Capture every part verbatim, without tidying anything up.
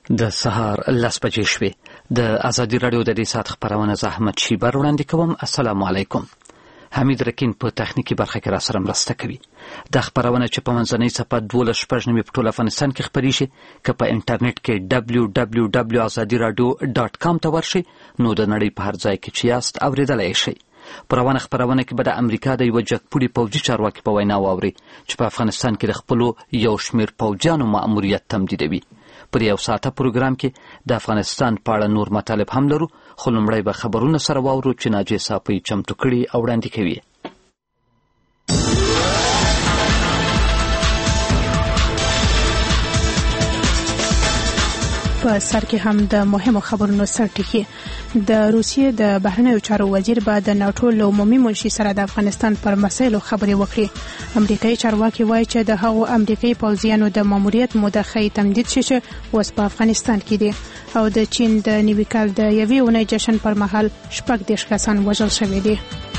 د سهار لس بجې شوې. د ازادي راډیو د دې ساعت خبرونه زه احمد شیبر وړاندې کوم. السلام علیکم. حمید رکین په تخنیکی برخه کې را سره مرسته کوي. د خبرونه چې په منځنۍ صفحه دولس شپږ نیمې په ټول افغانستان کې خپرې شي، که په انټرنیټ کې دبلیو دبلیو دبلیو ډاټ ازادي راډیو ډاټ کام ته ورشي، نو د نړۍ په هر ځای کې چې یاست اوریدلای شئ. په روانه خبرونه کې به د امریکا د یوه جګپوړي پوځي چارواکي په وینا واوري چې په افغانستان کې د خپلو یو شمېر پوځیانو مأموریت تمدیدوي. پر یو ساعته پروګرام کې د افغانستان په اړه نور مطالب هم لرو، خو لومړی به خبرونه سره واورو چې ناجیه صافی چمتو کړي او وړاندې کوي. په سر کې هم د مهمو خبرونو سرټکی. د روسیې د بهرنیو چارو وزیر به د ناټو له عمومي منشي سره د افغانستان پر مسایلو خبرې وکړي. امریکایي چارواکي وایي چې د هغو امریکایي پوځیانو د ماموریت موده ښایي تمدید شي چې اوس په افغانستان کې دي. او د چین د نوي کال د یوې اونۍ جشن پر مهال شپږ دېرش کسان وژل شوي دي.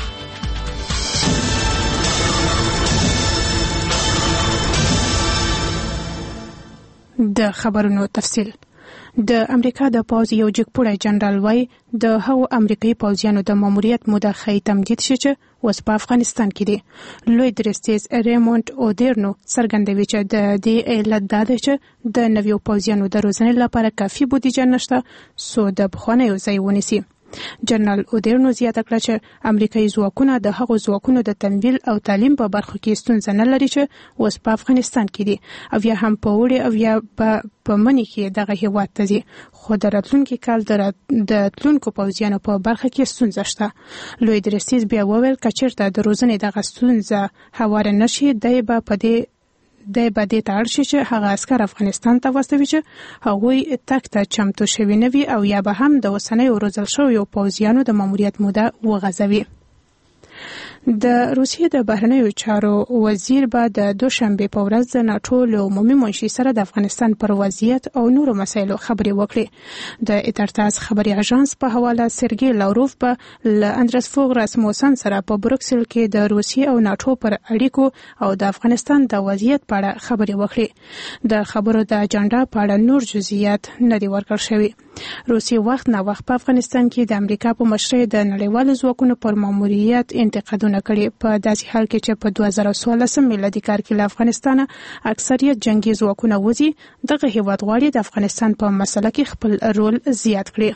د خبرونو تفصیل. د امریکا د پوځ یو جګپوړی جنرال وایي د هغو امریکایي پوځیانو د ماموریت موده ښایي تمدید شي چې اوس په افغانستان کې دي. لوی درستیز ریموند اودیرنو څرګندوي چې د دې علت دا ده چې د نویو پوځیانو د روزنې لپاره کافي بودیجه نشته څو د پخوانیو ځای ونیسي. جنرال اودیرنو زیاته کړه چې امریکایي ځواکونه د هغو ځواکونو د تمویل او تعلیم په برخو کې ستونزه نه لري چې اوس په افغانستان کې دي، او یا هم په وړي او یا په مني کې دغه هیواد ته ځي، خو د راتلونکي کال د تلونکو پوځیانو په برخه کې ستونزه شته. لوی درستیز بیا وویل که چېرته د روزنې دغه ستونزه هواره نشي، دی به په دې دی به دې ته اړ شي چې هغه عسکر افغانستان ته واستوي چې هغوی تګ ته چمتو شوي نه وي، او یا به هم د اوسنیو روزل شویو پوځیانو د ماموریت موده وغځوي. د روسیې د بهرنیو چارو وزیر به د دوشنبې په ورځ د ناټو له عمومي منشي سره د افغانستان پر وضعیت او نورو مسایلو خبرې وکړي. د اترتاس خبري اژانس په حواله سرګي لاوروف به له اندرس فوغ راسموسن سره په بروکسل کې د روسیې او ناټو پر اړیکو او د افغانستان د وضعیت په اړه خبرې وکړي. د خبرو د اجنډا په اړه نور جزئیات نه دي ورکړل شوي. روسیې وخت نه وخت په افغانستان کې د امریکا په مشرۍ د نړیوالو ځواکونو پر ماموریت انتقادونه کړي، په داسې حال کې چې په دوه زره څوارلسم میلادي کال کې له افغانستانه اکثریت جنگي ځواکونه وځي. دغه هیواد غواړي د افغانستان په مسله کې خپل رول زیات کړي.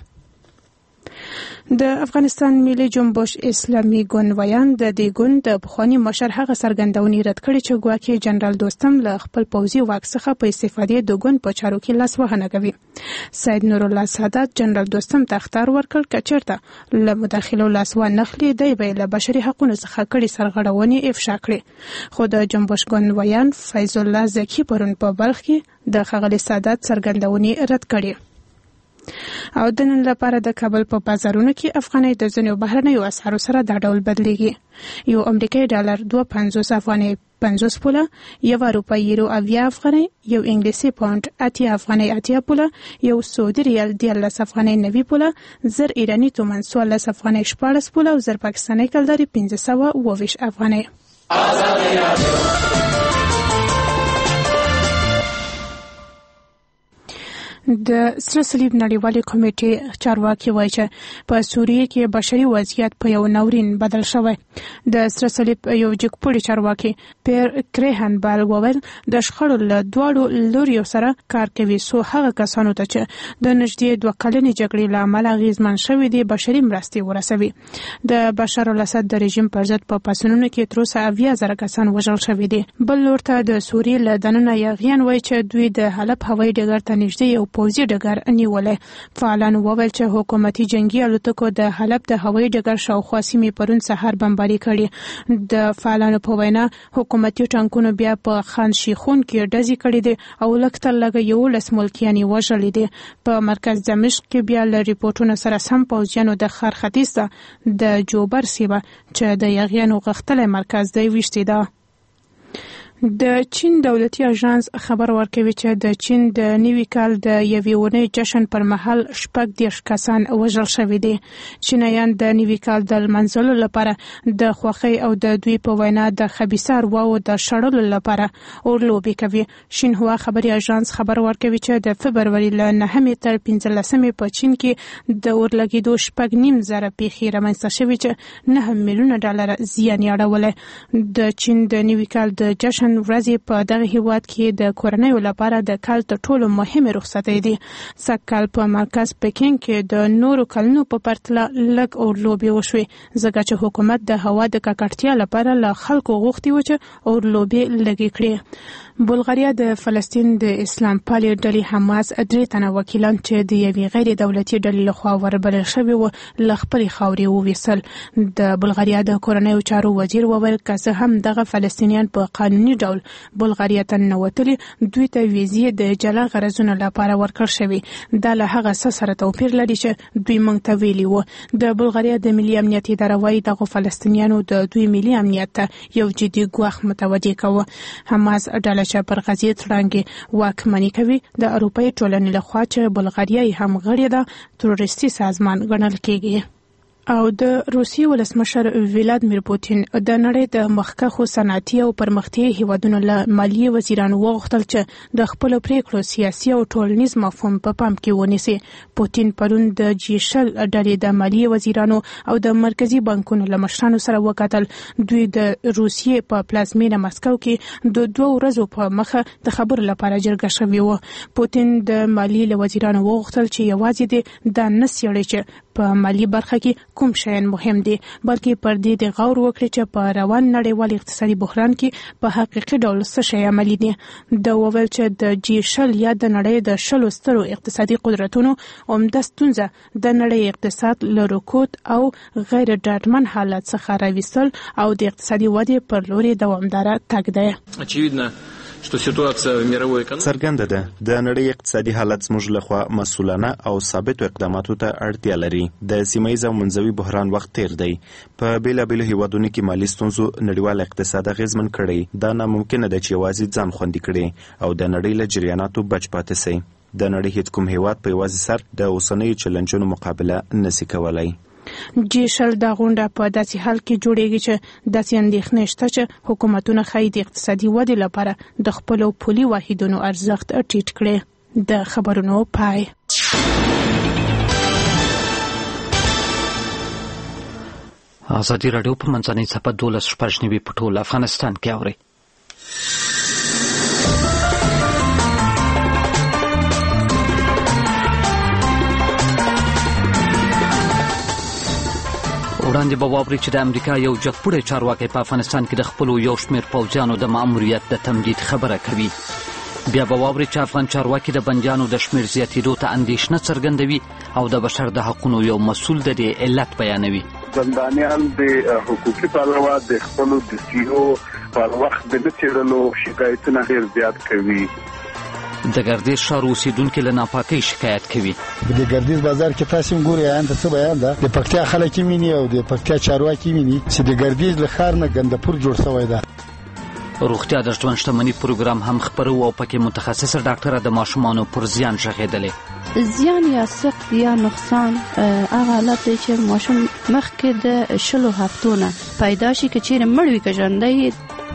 د افغانستان ملي جنبش اسلامي ګوند ویان د دې ګوند د پخواني مشر هغه څرګندونې رد کړې چې ګواکې جنرال دوستم له خپل پوځي واک څخه په استفادې د ګوند په چارو کې لاسوهنه کوي. سید نور الله سادات جنرال دوستم ته اخطار ورکړ که چېرته له مداخلو لاس وانخلي، دی به له بشري حقونو څخه کړې سرغړونې افشا کړي. خو د جنبش ګوند ویان فیض الله زکي پرون په بلخ کې د ښاغلي سادات څرګندونې رد کړي. او د نن لپاره د کابل په بازارونو کې افغانۍ د ځینو بهرنیو اسعارو سره دا ډول بدلیږي. یو امریکایي ډالر دوه پنځوس افغانۍ پنځوس پوله، یو اروپایي یورو اویا افغانۍ، یو انګلیسي پاونډ اتیا افغانۍ اتیا پوله، یو سعودي ریال دیارلس افغانۍ نوي پوله، زر ایراني تومن څوارلس افغانۍ شپاړس پوله او زر پاکستاني کلدارې پنځه سوه اوه ویشت افغانۍ. د سره صلیب نړیوالې کمیټې چارواکي وایي چې په سوریه کې بشري وضعیت په یو ناورین بدل شوی. د سره صلیب یو جګپوړي چارواکي پیر کریهن بال وویل د شخړو له دواړو لوریو سره کار کوي څو هغه کسانو ته چې د نږدې دوه کلنې جګړې له امله اغېزمن شوي دي بشري مرستې ورسوي. د بشار الاسد د رژیم پر ضد په پاڅونونو کې تر اوسه اویا زره کسان وژل شوي دي. بل لور ته د سوریې له دننه یاغیان وایي چې دوی د حلب هوایي ډګر ته نږدې یو پوځي ډګر نیولی. فعالانو وویل چې حکومتي جنگي الوتکو د حلب د هوایي ډګر شاوخوا سیمې پرون سهار بمباري کړي. د فعالانو په وینا حکومتي ټانکونو بیا په خان شیخون کې ډزې کړي دي او لږ تر لږه یولس ملکیان یې وژلي دي. په مرکز دمشق کې بیا له ریپورټونو سره سم پوځیانو د ښار ختیځ ته د جوبر سیمه چې د یاغیانو غښتلی مرکز دی ویشتې ده. د چین دولتي اژانس خبر ورکوي چې د چین د نوي کال د یوې اونۍ جشن پر مهال شپږ دېرش کسان وژل شوي دي. چینایان د نوي کال د لمانځلو لپاره د خوښۍ او د دوی په وینا د خبیثه ارواحو د شړلو لپاره اورلوبې کوي. شینهوا خبري اژانس خبر ورکوي چې د فبروري له نهمې تر پنځلسمې په چین کې د اورلګېدو شپږ نیم زره پیښې رامنځته شوي چې نهه میلیونه ډالر زیان یې اړولی. د چین د نوي کال د جشن ورځې په دغه هیواد کې د کورنیو لپاره د کال تر ټولو مهمه رخصتي دي. سږکال په مرکز پکین کې د نورو کلونو په پرتله لږ اورلوبې وشوې ځکه چې حکومت د هوا د ککړتیا لپاره له خلکو غوښتي و چې اورلوبې لږې کړي. بلغاریا د فلسطین د اسلام پالې ډلې حماس درې تنه وکیلان چې د یوې غیر دولتي ډلې لخوا وربلل شوي وو له خپلې خاورې وویستل. د بلغاریا د کورنیو چارو وزیر وویل که څه هم دغه فلسطینیان په قانوني ډول بلغاریا ته ننوتلي دوی ته ویزې د جلا غرضونو لپاره ورکړل شوي. دا له هغه څه سره توپیر لري چې دوی موږ ته ویلي وو. د بلغاریا د ملي امنیت اداره وايي دغه فلسطینیانو د دوی ملي امنیت ته یو جدي ګواښ متوجه کوه. حماس ډله چې پر غزې تړانګې واکمني کوي د اروپایي ټولنې لخوا چې بلغاریا یې هم غړې ده تروریستي سازمان ګڼل کیږي. او د روسیې ولسمشر ولادیمیر پوتین د نړۍ د مخکښو صنعتي او پرمختیایي هیوادونو له مالیې وزیرانو وغوښتل چې د خپلو پریکړو سیاسي او ټولنیز مفهوم په پام کې ونیسي. پوتین پرون د جی شل ډلې د مالیې وزیرانو او د مرکزي بانکونو له مشرانو سره وکتل. دوی د روسیې په پلازمینه مسکو کې د دوه ورځو په مخه د خبرو لپاره جرګه شوې وه. پوتین د مالیې له وزیرانو وغوښتل چې یوازې دې دا نه څېړي چې په مالی برخه کې کوم شیان مهم دي بلکې پر دې د غور وکړي چې په روان نړیوال اقتصادي بحران کې په حقیقي ډول څه شی عملي دي. د وویل چې د جی شل یا د نړۍ د شلو سترو اقتصادي قدرتونو عمده ستونزه د نړۍ اقتصاد له رکود او غیر ډاډمن حالت څخه راویستل او د اقتصادي ودې پر لوري دوامداره تګ دی. очевидно что ситуация в мировой экономике څرګنده ده د نړۍ اقتصادي حالت زموږ لخوا مسؤلانه او ثابتو اقداماتو ته اړتیا لري. د سیمه‌ییز او منځوي بحران وخت تیر دی. په بیلابیلو هیوادونو کې مالي ستونزو نړیوال اقتصاد اغیزمن کړی. دا ناممکنه ده چې یوازې ځان خوندي کړي او د نړۍ له جریاناتو بچ پاتې شي. د نړۍ هیڅ کوم هیواد په یوازې سر د اوسنیو چلنجونو مقابله نشي کولای. جی شل دا غونډه په داسې حال کې جوړیږي چې داسې اندېښنې شته چې حکومتونه ښایي د اقتصادي ودې لپاره د خپلو پولي واحدونو ارزښت ټیټ کړي. د خبرونو پای. ازادي راډیو په منځنۍ صفحه دولس شپږ نوي په ټول افغانستان کې اوري. وړاندې به واورئ چې د امریکا یو جګپوړی چارواکی په افغانستان کې د خپلو یو شمېر پوځیانو د ماموریت د تمدید خبره کوي. بیا به واورئ چې افغان چارواکي د بندیانو د شمېر زیاتېدو ته اندېښنه څرګندوي او د بشر د حقونو یو مسؤل د دې علت بیانوي. زندانیان د حقوقي پلوه د خپلو دستیو پر وخت د نه څېړلو شکایتونه ډېر زیات کوي. د ګردیز ښار اوسیدونکي له ناپاکۍ شکایت کوي. د ګردیز بازار کې تاسو هم ګورئ آن ته څه بیان ده. د پکتیا خلک ویني او د پکتیا چارواکي ویني چې د ګردیز له ښار نه ګندپور جوړ شوی ده. روغتیا د ژوند شتمنۍ پروګرام هم خپرو او پکې متخصصه ډاکټره د ماشومانو پر زیان غږېدلې. زیان یا سقط یا نقصان هغه حالت دی چې ماشوم مخکې د شلو هفتو نه پیدا شي که چیرې مړ وي که ژوندی.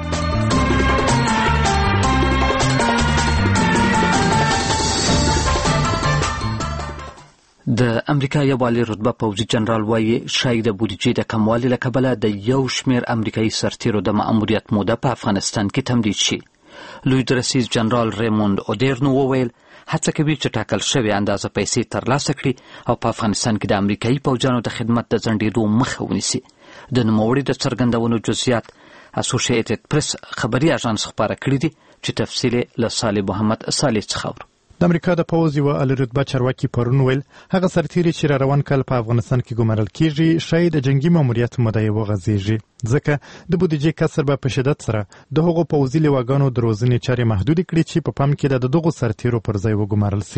د امریکا یو عالی رتبه پوځي جنرال وایي ښایي د بودیجې د کموالي له کبله د یو شمېر امریکایي سرتیرو د ماموریت موده په افغانستان کې تمدید شي. لوی درسیز جنرال ریموند اودیرنو وویل هڅه کوي چې ټاکل شوې اندازه پیسې ترلاسه کړي او په افغانستان کې د امریکایي پوځیانو د خدمت د ځنډېدو مخه ونیسي. د نوموړي د څرګندونو جزئیات اسوسییټډ پریس خبري اژانس خپاره کړي دي چې تفصیل له صالح محمد صالح څخه اورو. د امریکا د پوځ یوه اعلی رتبه چارواکي پرون ویل هغه سرتیري چې را روان کال په افغانستان کې ګمارل کیږي شاید د جنگي ماموریت موده یې وغځېږي ځکه د بودیجې کسر به په شدت سره د هغو پوځي لواګانو د روزنې چارې محدودې کړي چې په پام کې د دغو سرتیرو پر ځای وګمارل سي.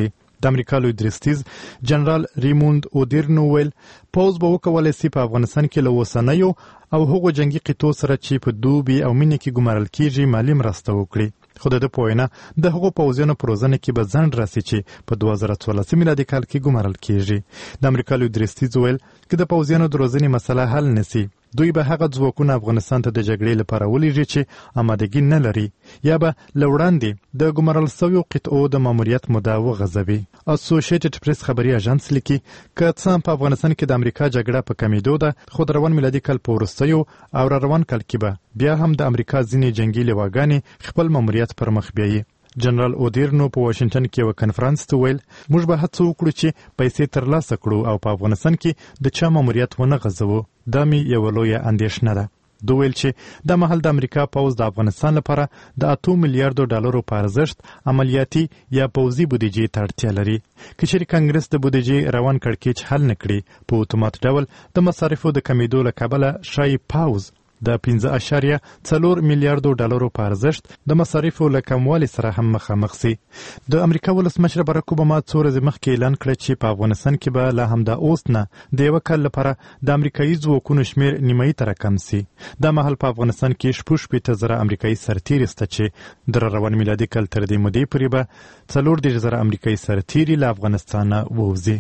د امریکا لوی درستیز جنرال ریموند اودیرنو ویل پوز به وکولای شي په افغانستان کې له اوسنیو او هغو جنگي قطو سره چې په دوبي او مینې کې ګمارل کیږي مالي مرسته وکړي. خو د په وینا د هغو پوځیانو په روزنه کې به ځنډ راسي چې په دوه زره څوارلس میلادي کال کې ګمارل کیږي. د امریکا لوی درستیز ویل که د پوځیانو د روزنې مسله حل نسی دوی به هغه ځواکونه افغانستان ته د جګړې لپاره ولېږي چې آمادګي نه لري یا به له وړاندې د ګمارل شویو قطعو د ماموریت موده وغځوي. اسوسییټډ پریس خبري اژانس لیکي که څه په افغانستان کې د امریکا جګړه په کمیدو ده خو د روان میلادي کال په وروستیو او روان کال کې به بیا هم د امریکا ځینې جنگي لواګانې خپل ماموریت پر مخ بیایي. جنرال اودیرنو په واشنگټن کې یو کنفرانس ته ویل موږ به هڅه وکړو چې پیسې ترلاسه کړو او په افغانستان کې د چا ماموریت ونه غځوو. دا مې یوه لویه اندېښنه ده. دوی ویل چې دا مهال د امریکا پوځ د افغانستان لپاره د اتو میلیارډو ډالرو په ارزښت عملیاتي یا پوځي بودیجې ته اړتیا لري. که چیرې کانګرس د بودیجې روان کړکېچ حل نه کړي په اتومات ډول د مصارفو د کمیدو له کبله ښایي پوځ د پنځه اشاریه څلور میلیارډو ډالرو په ارزښت د مصارفو له کموالي سره هم مخامخ سي. د امریکا ولسمشر باراک اوباما څو ورځې مخکې اعلان کړی چې په افغانستان کې به لا همدا اوس نه د یوه کال لپاره د امریکایي ځواکونو شمېر نیمایي ته راکم سي. دا مهال په افغانستان کې شپږ شپېته زره امریکایي سرتیري شته چې د روان میلادي کال تر دې مودې پورې به څلور دېرش زره امریکایي سرتیري له افغانستانه ووځي.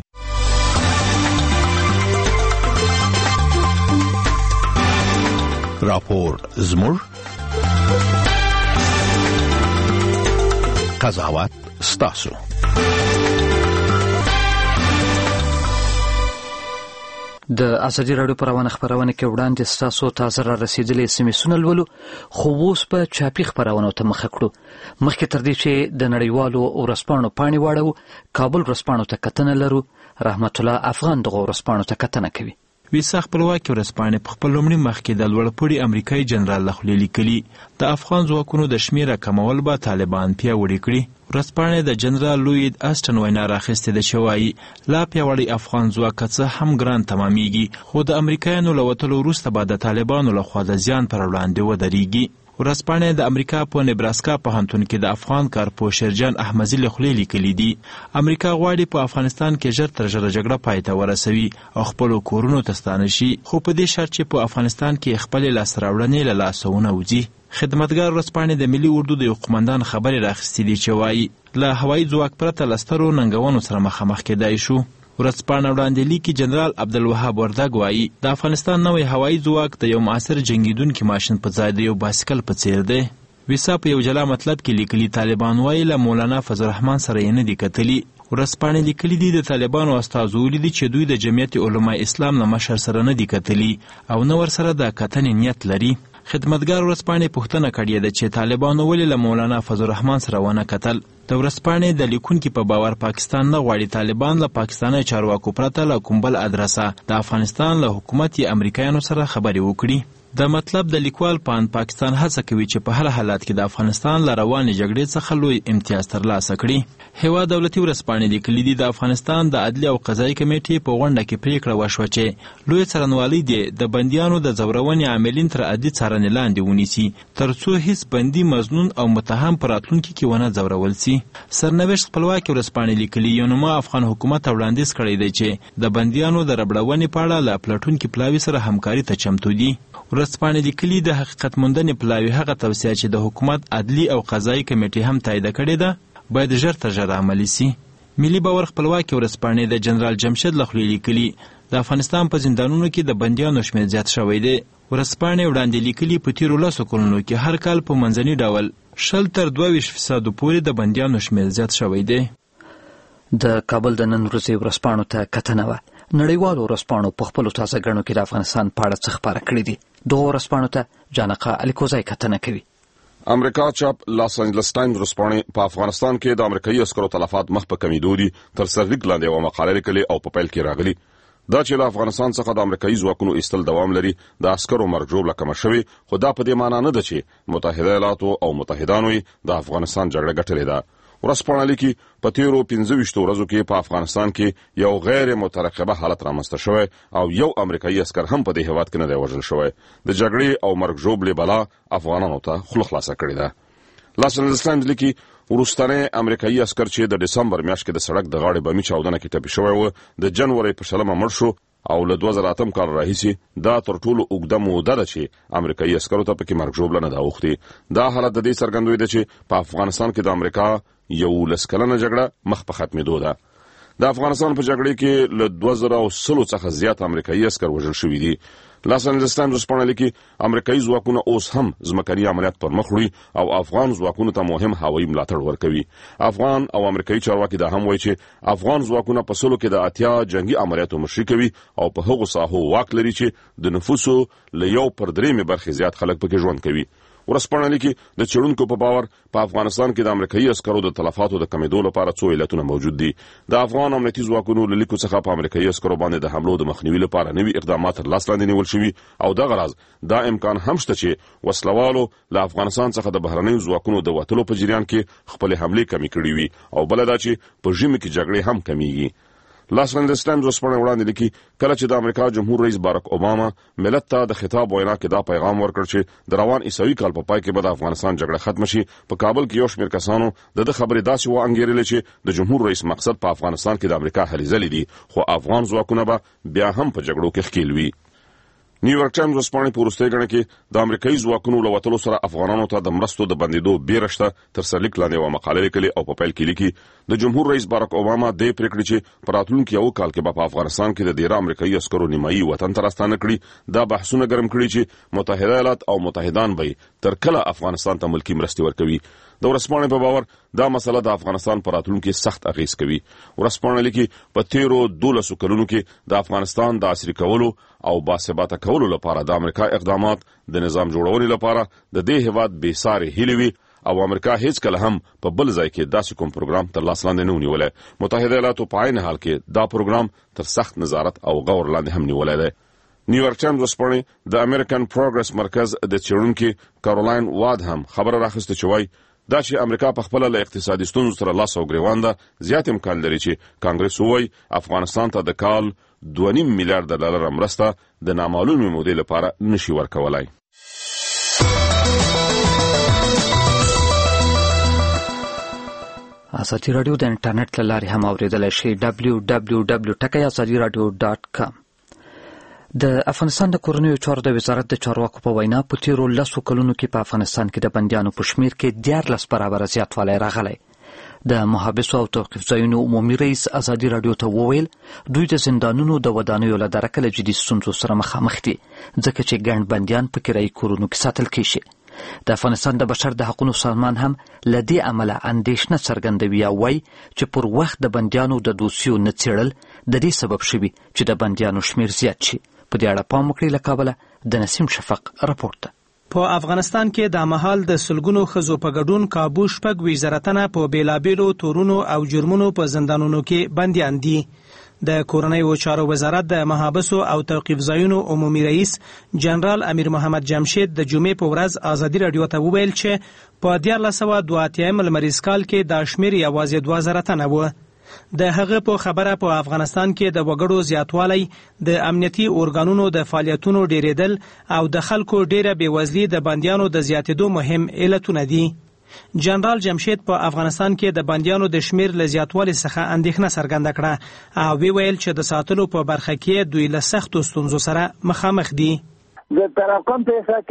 راپور زموږ قضاوت ستاسو. د ازادي راډیو پر روانه خبرونه کې وړاندې ستاسو تازه را رسیدلې سیمې لولو خو اوس په چاپی خبرونه ته مخ کړو. مخکې تر دې چې د نړیوالو ورځپاڼو پاڼې واړو کابل ورځپاڼو ته کتنه لرو. رحمت الله افغان دغه ورځپاڼو ته کتنه کوي. ویسا خپلواکي ورځپاڼې په خپل لومړي مخ کې د لوړپوړي امریکایي جنرال له خولې لیکلي د افغان ځواکونو د شمېره کمول به طالبان پیاوړي کړي. ورځپاڼې د جنرال لوید اسټن وینا راخیستې ده چې وایي لا پیاوړی افغان ځواک که څه هم ګران تمامیږي خو د امریکایانو له وتلو وروسته به د طالبانو لخوا د زیان پر وړاندې ودرېږي. ورځپاڼې د امریکا په نبراسکا پوهنتون کې د افغان کارپوه شیرجان احمدي له خولې لیکلي دي امریکا غواړي په افغانستان کې ژر تر ژره جګړه پای ته ورسوي او خپلو کورونو ته ستانه شي خو په دې شرط چې په افغانستان کې خپلې لاسته راوړنې له لاسه ونه وځي. خدمتګار ورځپاڼې د ملي اردو د یو قمندان خبرې راخیستې دي چې وایي له هوایي ځواک پرته له سترو ننګونو سره مخامخ کېدای شو. ورځپاڼه وړاندې لیکي جنرال عبدالوهاب وردګ وایي د افغانستان نوی هوایي ځواک د یو معاصر جنګیدونکي ماشین په ځای د یو بایسکل په څیر دی. ویسا په یو جلا مطلب کې لیکلي طالبان وایي له مولانا فضل الرحمن سره یې نه دي کتلي. ورځپاڼې لیکلي دي د طالبانو استازو ولیدي چې دوی د جمعیت علماء اسلام له مشر سره نه دي کتلي او نه ورسره د کتنې نیت لري. خدمتګار ورځپاڼې پوښتنه کړې ده چې طالبانو ولې له مولانا فضل الرحمن سره ونه کتل. د ورځپاڼې د لیکونکي په باور پاکستان نه غواړي طالبان له پاکستاني چارواکو پرته له کوم بل ادرسه د افغانستان له حکومت یې امریکایانو سره خبرې وکړي. د مطلب د لیکوال پان پاکستان هڅه کوي چې په هر حالت کې د افغانستان له روانې جګړې څخه لوی امتیاز ترلاسه کړي. هیواد دولتي ورځپاڼې لیکلي دي د افغانستان د عدلي او قضایي کمیټې په غونډه کې پریکړه وشوه چې لوی څارنوالۍ دې د بندیانو د ځورونې عاملین تر عادي څارنې لاندې ونیسي تر څو هیڅ بندي مظنون او متهم په راتلونکي کې ونه ځورول سي. سرنوشت خپلواکي ورځپاڼې لیکلي یو نوما افغان حکومت وړاندیز کړی دی چې د بندیانو د ربړونې په اړه له پلټونکي پلاوي سره همکاري ته چمتو دي. ورځپاڼې لیکلي د حقیقت موندنې پلاوي هغه توصیه چې د حکومت عدلي او قضایي کمیټې هم تایید کړې ده باید ژر تر ژره عملي سي. ملي باور خپلواکي ورځپاڼې د جنرال جمشید له خولې لیکلي د افغانستان په زندانونو کې د بندیانو شمېر زیات شوی دی. ورځپاڼې وړاندې لیکلي په تیرو لسو کلونو کې هر کال په منځني ډول شل تر دوه ویشت فیصدو پورې د بندیانو شمېر زیات شوی دی. د کابل د نن ورځې ورځپاڼو ته کتنه وه. نړیوالو ورځپاڼو په خپلو تازه ګڼو کې د افغانستان په اړه څه خپاره کړي دي. دغو ورځپاڼو ته جانقه الیکوزی کتنه کوي. امریکا چاپ لاس انجلس ټایمز ورځپاڼې په افغانستان کې د امریکایي عسکرو تلفات مخ په کمیدو دي تر سرلیک لاندې یوه مقاله لیکلې او په پیل کې راغلي دا چې له افغانستان څخه د امریکایي ځواکونو ایستل دوام لري د عسکرو مرګ ژوبله کمه شوې خو دا په دې معنا نه ده چې متحده ایالاتو او متحدانو یې د افغانستان جګړه ګټلې ده. ورځپاڼه لیکي په تیرو پنځه ویشتو ورځو کې په افغانستان کې یو غیر مترقبه حالت رامنځته شوی او یو امریکایي عسکر هم په دې هیواد کې نه دی وژل شوی. د جګړې او مرګ ژوبلې بلا افغانانو ته خوله خلاصه کړې ده. لاس انجلس ټایمز لیکي ورستانه امریکایي عسكر چې د دسمبر میاشت کې د سړک د غاړې بمي چاودنه کې ټپي شوی و د جنوري په شلمه مړ شو او له دوه زره اتم کال راهیسې دا تر ټولو اوږده موده ده چې امریکایي عسکرو ته پکې مرګ ژوبله نه ده اوښتې. دا حالت د دې څرګندوي ده چې په افغانستان کې د امریکا یو لس کلنه جګړه مخ په ختمېدو ده. د افغانستان په جګړه کې له دوه زره او سلو څخه زیات امریکایي عسکر وژل شوي دي. لاس انجلس ټایمز وسپارل لیکي امریکایي ځواکونه اوس هم ځمکني عملیات پر مخ وړي او افغان ځواکونو ته مهم هوایي ملاتړ ورکوي. افغان او امریکایي چارواکي دا هم وایي چې افغان ځواکونه په سلو کې د اتیا جنگي عملیاتو مشري کوي او په هغو ساحو واک لري چې د نفوسو له یو پر درېمې برخې زیات خلک پکې ژوند کوي. ورسپارل لیکي د چړونکو په باور په افغانستان کې د امریکایي عسکرو د تلفاتو د کمیدو لپاره څو علتونه موجود دي. د افغان امنیتي ځواکونو له لیکو څخه په امریکایي عسکرو باندې د حملو د مخنیوي لپاره نوي اقدامات تر لاس لاندې نیول شوي او دغه راز دا امکان هم شته چې وسلوالو له افغانستان څخه د بهرنیو ځواکونو د وټلو په جریان کې خپل حملې کمی کړې وي او بل دا چې په ژمي کې جګړې هم کمیږي. لاس انجلس ټایمز وسپارل وړاندې لیکي کله چې د امریکا جمهور رئیس باراک اوباما ملت ته د خطاب وینا کې دا پیغام ورکړ چې د روان عیسوي کال په پای کې به د افغانستان جګړه ختم شي په کابل کې یو شمېر کسانو د خبرې داسې و انګیرلې چې د جمهور رئیس مقصد په افغانستان کې د امریکا هلې ځلې دي خو افغان ځواکونه به بیا هم په جګړو کې ښکیل وي. نیویارک ټایمز وسپارل په وروستۍ غڼه کې د امریکایي ځواکونو له وټلو سره افغانانو ته د مرستو د بندیدو بیرشته تر سرلیک لاندې و مقاله لیکلې او په پیل کې لیکي د جمهور رئیس باراک اوباما د پریکړې چې په راتلونکي یو کال کې په افغانستان کې د ډیره امریکایي عسکرو نیمایي وطن ته راستانه کړي دا بحثونه ګرم کړي چې متحده ایالات او متحدان به تر کله افغانستان ته ملکی مرستې ورکوي. د ورسپانې په باور دا مسله د افغانستان پر راتلونکي سخت اغیز کوي. ورسپانې لیکي په تیرو دولسو کلونو کې د افغانستان د عصري کولو او باثباته کولو لپاره د امریکا اقدامات د نظام جوړونې لپاره د دې هیواد بې ساري هیلې وي او امریکا هیڅ کله هم په بل ځای کې داسې کوم پروګرام تر لاس لاندې نه ونیولی. متحده ایالاتو په عین حال کې دا پروګرام تر سخت نظارت او غور لاندې هم نیولی دی. نیویارک ټایمز وسپارل د امریکن پروګرس مرکز د څېړونکي کارولاین واد هم خبره راخسته چې وایي دا چې امریکا په خپل له اقتصادي ستونزو سره لاس او ګریوان ده زیات امکان لري چې کانګرس وایي افغانستان ته د کال دوه نیم میلیارډ ډالر مرسته د نامعلومې مودې لپاره نشي ورکولای. ازادي راډیو د انټرنیټ له لارې هم اوریدلای شئ دبلیو دبلیو دبلیو ډاٹ ازادي راډیو ډاٹ کام. د افغانستان د کورنیو چارو د وزارت د چارواکو په وینا په تیرو لسو کلونو کې په افغانستان کې د بندیانو په شمیر کې دیارلس برابره زیاتوالی راغلی. د محابسو او توقیف ځایونو عمومي رئیس ازادي راډیو ته وویل دوی د زندانونو د ودانیو له درکه له جدي ستونزو سره مخامخ دي ځکه چې ګڼ بندیان په کرایي کورونو کې ساتل کیږي. د افغانستان د بشر د حقوقو سازمان هم له دې امله اندېښنه څرګندوي او وایي چې پر وخت د بندیانو د دوسیو نه څېړل د دې سبب شوي چې د بندیانو شمیر زیات شي. په دې اړه پام وکړئ له کابله د نسیم شفق راپورټ. په افغانستان کې د مهال د سلګونو ښځو په ګډون کابو شپږ وزارتونه تنه په بیلابیلو تورونو او جرمونو په زندانونو کې بندیان دي. د کورنیو چارو وزارت د محابسو او توقیف ځایونو عمومي رئیس جنرال امیر محمد جمشید د جمعې په ورځ ازادي راډیو ته وویل چې په دیارلس سوه دوه اتیا لمریز کال کې دا شمیر یوازې دوه زره تنه و. د هغه په خبره په افغانستان کې د وګړو زیاتوالی د امنیتي اورګانونو د فعالیتونو ډیریدل او د خلکو ډیره بېوزلي د بندیانو د زیاتېدو مهم علتونه دي. جنرال جمشید په افغانستان کې د بندیانو د شمیر له زیاتوالي څخه اندېښنه څرګنده کړه او ویل چې د ساتلو په برخه کې دوی له سختو ستونزو سره مخامخ دي. د تراکم په حساب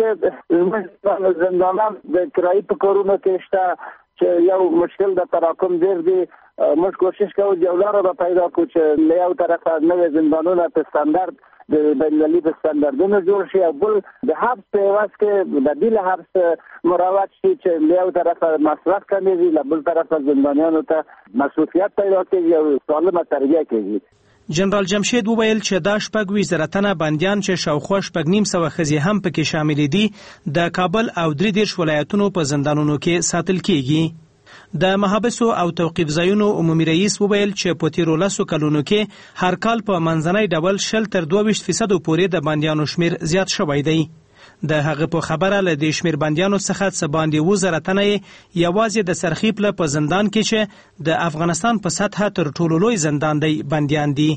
کې زندانان د کرایي په کورونو کې شته چې یو مشکل د تراکم ډیر دی. موږ کوشش کوو چې یو لاره به پیدا کړو چې له یو طرفه نوې زندانونه په ستاندرد د بینالمللي په ستاندردونو جوړ شي او بل د حبس په عوض کې بدیل حبس مراعات شي چې له یو طرفه مصرف کمیږي له بل طرفه زندانیانو ته مصروفیت پیدا کېږي او سالمه تربیه کېږي. جنرال جمشید وویل چې دا شپږ وزارتونه بندیان چې شاوخوا شپږ نیم سوه ښځې هم پکې شامل دي د کابل او درې دېرش ولایتونو په زندانونو کې ساتل کېږي. د محابسو او توقیف ځایونو عمومي رئیس وویل چې په تیرو لسو کلونو کې هر کال په منځنی ډول شل تر دوه ویشت فیصدو پورې د بندیانو شمیر زیات شوی دی. د هغه په خبره له دې شمیر بندیانو څخه څه باندې اووه زره تنه یوازې د سرخیپله په زندان کې چې د افغانستان په سطحه تر ټولو لوی زندان دی بندیان دي.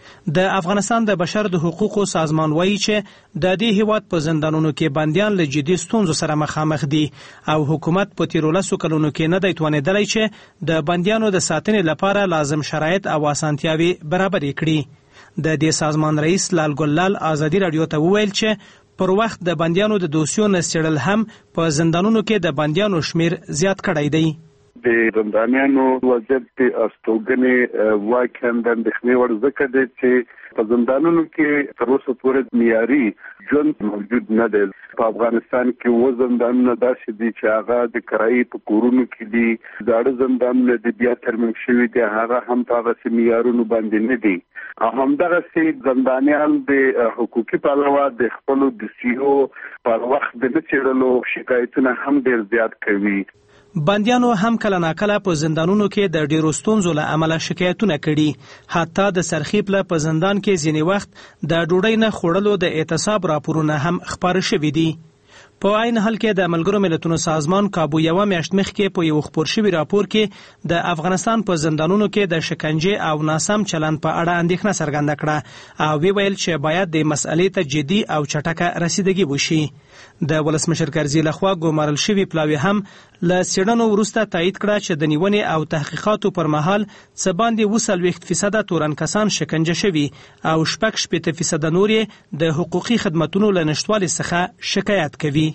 د افغانستان د بشر د حقوقو سازمان وایي چې د دې هیواد په زندانونو کې بندیان له جدي ستونزو سره مخامخ دي او حکومت په تیرو لسو کلونو کې نه دی توانېدلی چې د بندیانو د ساتنې لپاره لازم شرایط او اسانتیاوې برابرې کړي. د دې سازمان رئیس لال ګلال ازادي راډیو ته وویل چې پر وخت د بندیانو د دوسیو نه څېړل هم په زندانونو کې د بندیانو شمیر زیات کړی دی. د زندانیانو وضعیت د استوګنې واقعاً د اندېښنې وړ ځکه دی چې په زندانونو کې تر اوسه پورې معیاري ژوند موجود نه دی. په افغانستان کې اووه زندانونه داسې دي چې هغه د کرایي په کورونو کې دي. زاړه زندانونه د بیا ترمیم شوي دي، هغه هم په هغسې معیارونو باندې نه دي. او همدغسې زندانیان د حقوقي پلوه د خپلو دوسیو پر وخت د نه څېړلو شکایتونه هم ډېر زیات کوي. بندیانو هم کله ناکله په زندانونو کې د ډیرو ستونزو له امله شکایتونه کړي. حتی د سرخیب له په زندان کې ځینې وخت د ډوډۍ نه خوړلو د اعتصاب راپورونه هم خپاره شوي دي. په عین حال کې د ملګرو ملتونو سازمان کابو یوه میاشت مخکې په یو خپور شوي راپور کې د افغانستان په زندانونو کې د شکنجې او ناسم چلند په اړه اندېښنه څرګنده کړه او ویل چې باید د مسئلې ته جدي او چټکه رسیدګي وشي. د ولسمشر کرزي لخوا ګومارل شوي پلاوي هم له څېړنو وروسته تایید کړه چې د نیونې او تحقیقاتو پر مهال څه باندې اووه څلوېښت فیصده تورن کسان شکنجه شوي او شپږ شپېته فیصده نور یې د حقوقي خدمتونو له نشتوالي څخه شکایت کوي.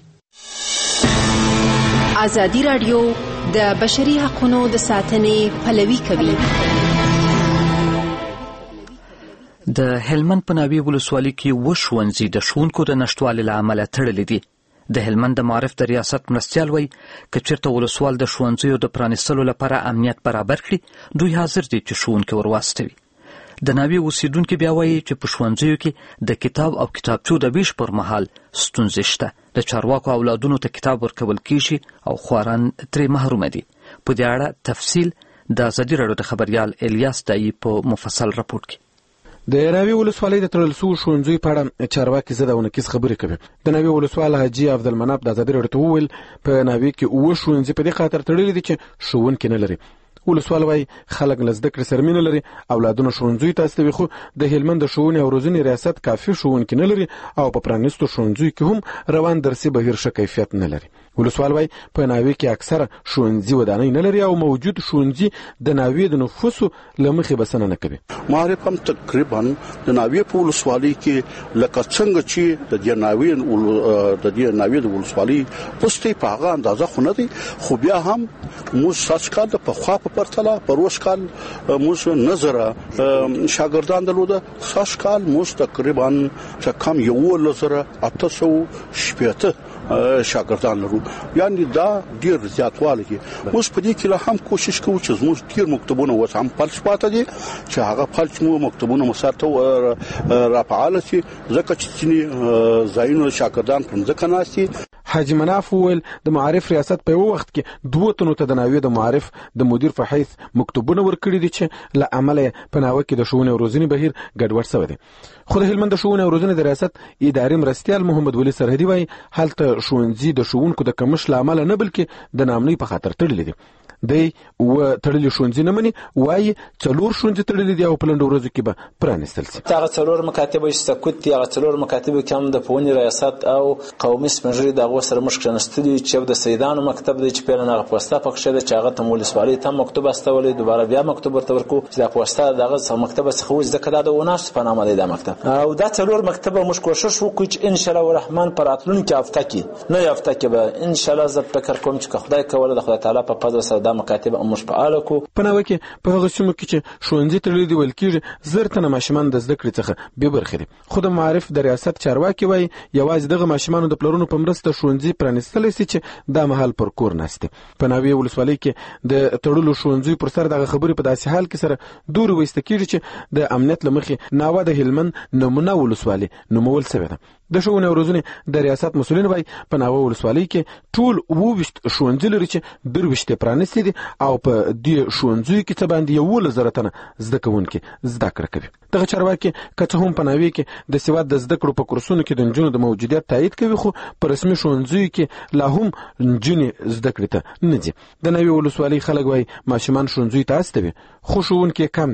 ازادي راډیو د بشري حقوقو د ساتنې پلوي کوي. د هلمند په ناوې ولسوالۍ کې اووه ښوونځي د ښوونکو د نشتوالي له امله تړلي دي. د هلمند د معارف د ریاست مرستیال وایي که چېرته ولسوال د ښوونځیو د پرانیستلو لپاره امنیت برابر کړي، دوی حاضر دي چې ښوونکي ور واستوي. د ناوې اوسیدونکي بیا وایي چې په ښوونځیو کې د کتاب او کتابچو د ویش پر مهال ستونزې شته. د چارواکو اولادونو ته کتاب ورکول کیږي او خواران ترې محرومه دي. په دې اړه تفصیل د ازادي راډیو د خبریال الیاس دایي په مفصل راپور کې. د ناوې ولسوالۍ د تړل شوو ښوونځیو په اړه چارواکي زده او نقیص خبرې کوي. د ناوې ولسوال حاجي عبدالمناف د ازادي راډیو ته وویل په ناوې کې اووه ښوونځي په دې خاطر تړلي دي چې ښوونکي نه لري. ولسوال وایي خلک له زده کړې سره مینه لري، اولادونه ښوونځیو ته استوي، خو د هلمند د ښوونې او روزنې ریاست کافي ښوونکي نه لري او په پرانیستو ښوونځیو کې هم روان درسي بهیر ښه کیفیت نه لري. ولسوال وایي په ناوې کې اکثره ښوونځي ودانۍ نه لري او موجود ښوونځي د ناوې د نفوسو له مخې بسنه نه کوي. معارف هم تقریبا د ناوې په ولسوالۍ کې لکه څنګه چې د دې ناوې د دې ناوې د ولسوالۍ پوسټي په هغه اندازه خو نه دی، خو بیا هم موږ ساس کال د پخوا په پرتله پروش کال موږ نظر شاګردان درلوده. ساس کال موږ تقریبا چې کم یو لزر اته سو شپېته شاګردان لرو، یعنی دا ډیر زیاتوالی دی. موږ په دې کې هم کوشش کوو چې زموږ ډیر مکتبونه اوس هم فلج پاتې دي چې هغه فلج مو مکتبونه مساته راپعال شي ځکه چې ځینې ځایونو شاګردان په ځکه ناستي. حاجي مناف وویل د معارف ریاست په یو وخت کې دوه تنو ته د ناوې د معارف د مدیر په حیث مکتوبونه ورکړي دي چې له امله په ناوې کې د ښوونې او روزنې بهیر ګډوډ شوی دی. خو د هلمند د ښوونې او روزنې د ریاست اداري مرستیال محمد ولی سرحدي وایي هلته ښوونځي د ښوونکو د کمښت له امله نه بلکې د ناامنۍ په خاطر تړلي دي. دی و تړلي ښوونځي نه مني، وایي څلور ښوونځي تړلي دي او په لنډو ورځو کې به پرانیستل شي. هغه څلور مکاتب چې سکوت دي، هغه څلور مکاتب کې هم د ښوونې ریاست او قومي سپنږیري د هغو سره موږ کښېنستلي چې یو د سیدانو مکتب دی چې پیله هغه پوسته پکښې ده چې هغه ته ولسوالۍ ته مکتوب استولی، دوباره بیا مکتوب ورته ورکړو چې دا پوسته د هغه مکتب څخه وځي ځکه دا د وناسو په نامه دی دا مکتب. او دا څلور مکتب موږ کوشش وکړو چې انشاءالله الرحمن په راتلونکي هفته کې نه هفته کې به انشاءالله زه فکر کوم چې خدای کوله د خدای تعالی په فضل سره دا مکاتب موږ په ناوې کې په هغه سیمو کې چې ښوونځي تړلي دي ویل کېږي زر تنه ماشومان د زده کړې څخه بې برخې دي. خو د معارف د ریاست چارواکي وایي یوازې دغه ماشومانو د پلرونو په مرسته ښوونځي پرانیستلی سي چې دا مهال پر کور ناست دي. په ناوې ولسوالۍ کې د تړلو ښوونځیو پر سر دغه خبرې په داسې حال کې سره دورې ویسته کېږي چې د امنیت له مخې ناوه د هلمند نمونه ولسوالۍ نومول شوې ده. د ښوونې او روزنې د ریاست مسؤلین وایي په ناوه ولسوالۍ کې ټول اووه ویشت ښوونځي لري چې درویشت یې پرانیستي دي او په دې ښوونځیو کې څه باندې یولس زره تنه زده کوونکي زده کړه کوي. دغه چارواکي که څه هم په ناوې کې د سواد د زده کړو په کورسونو کې د نجونو د موجودیت تایید کوي، خو په رسمي ښوونځیو کې لا هم نجونې زده کړې ته نه ځي. د ناوې ولسوالۍ خلک وایي ماشومان ښوونځیو ته استوي خو ښوونکي کم دي.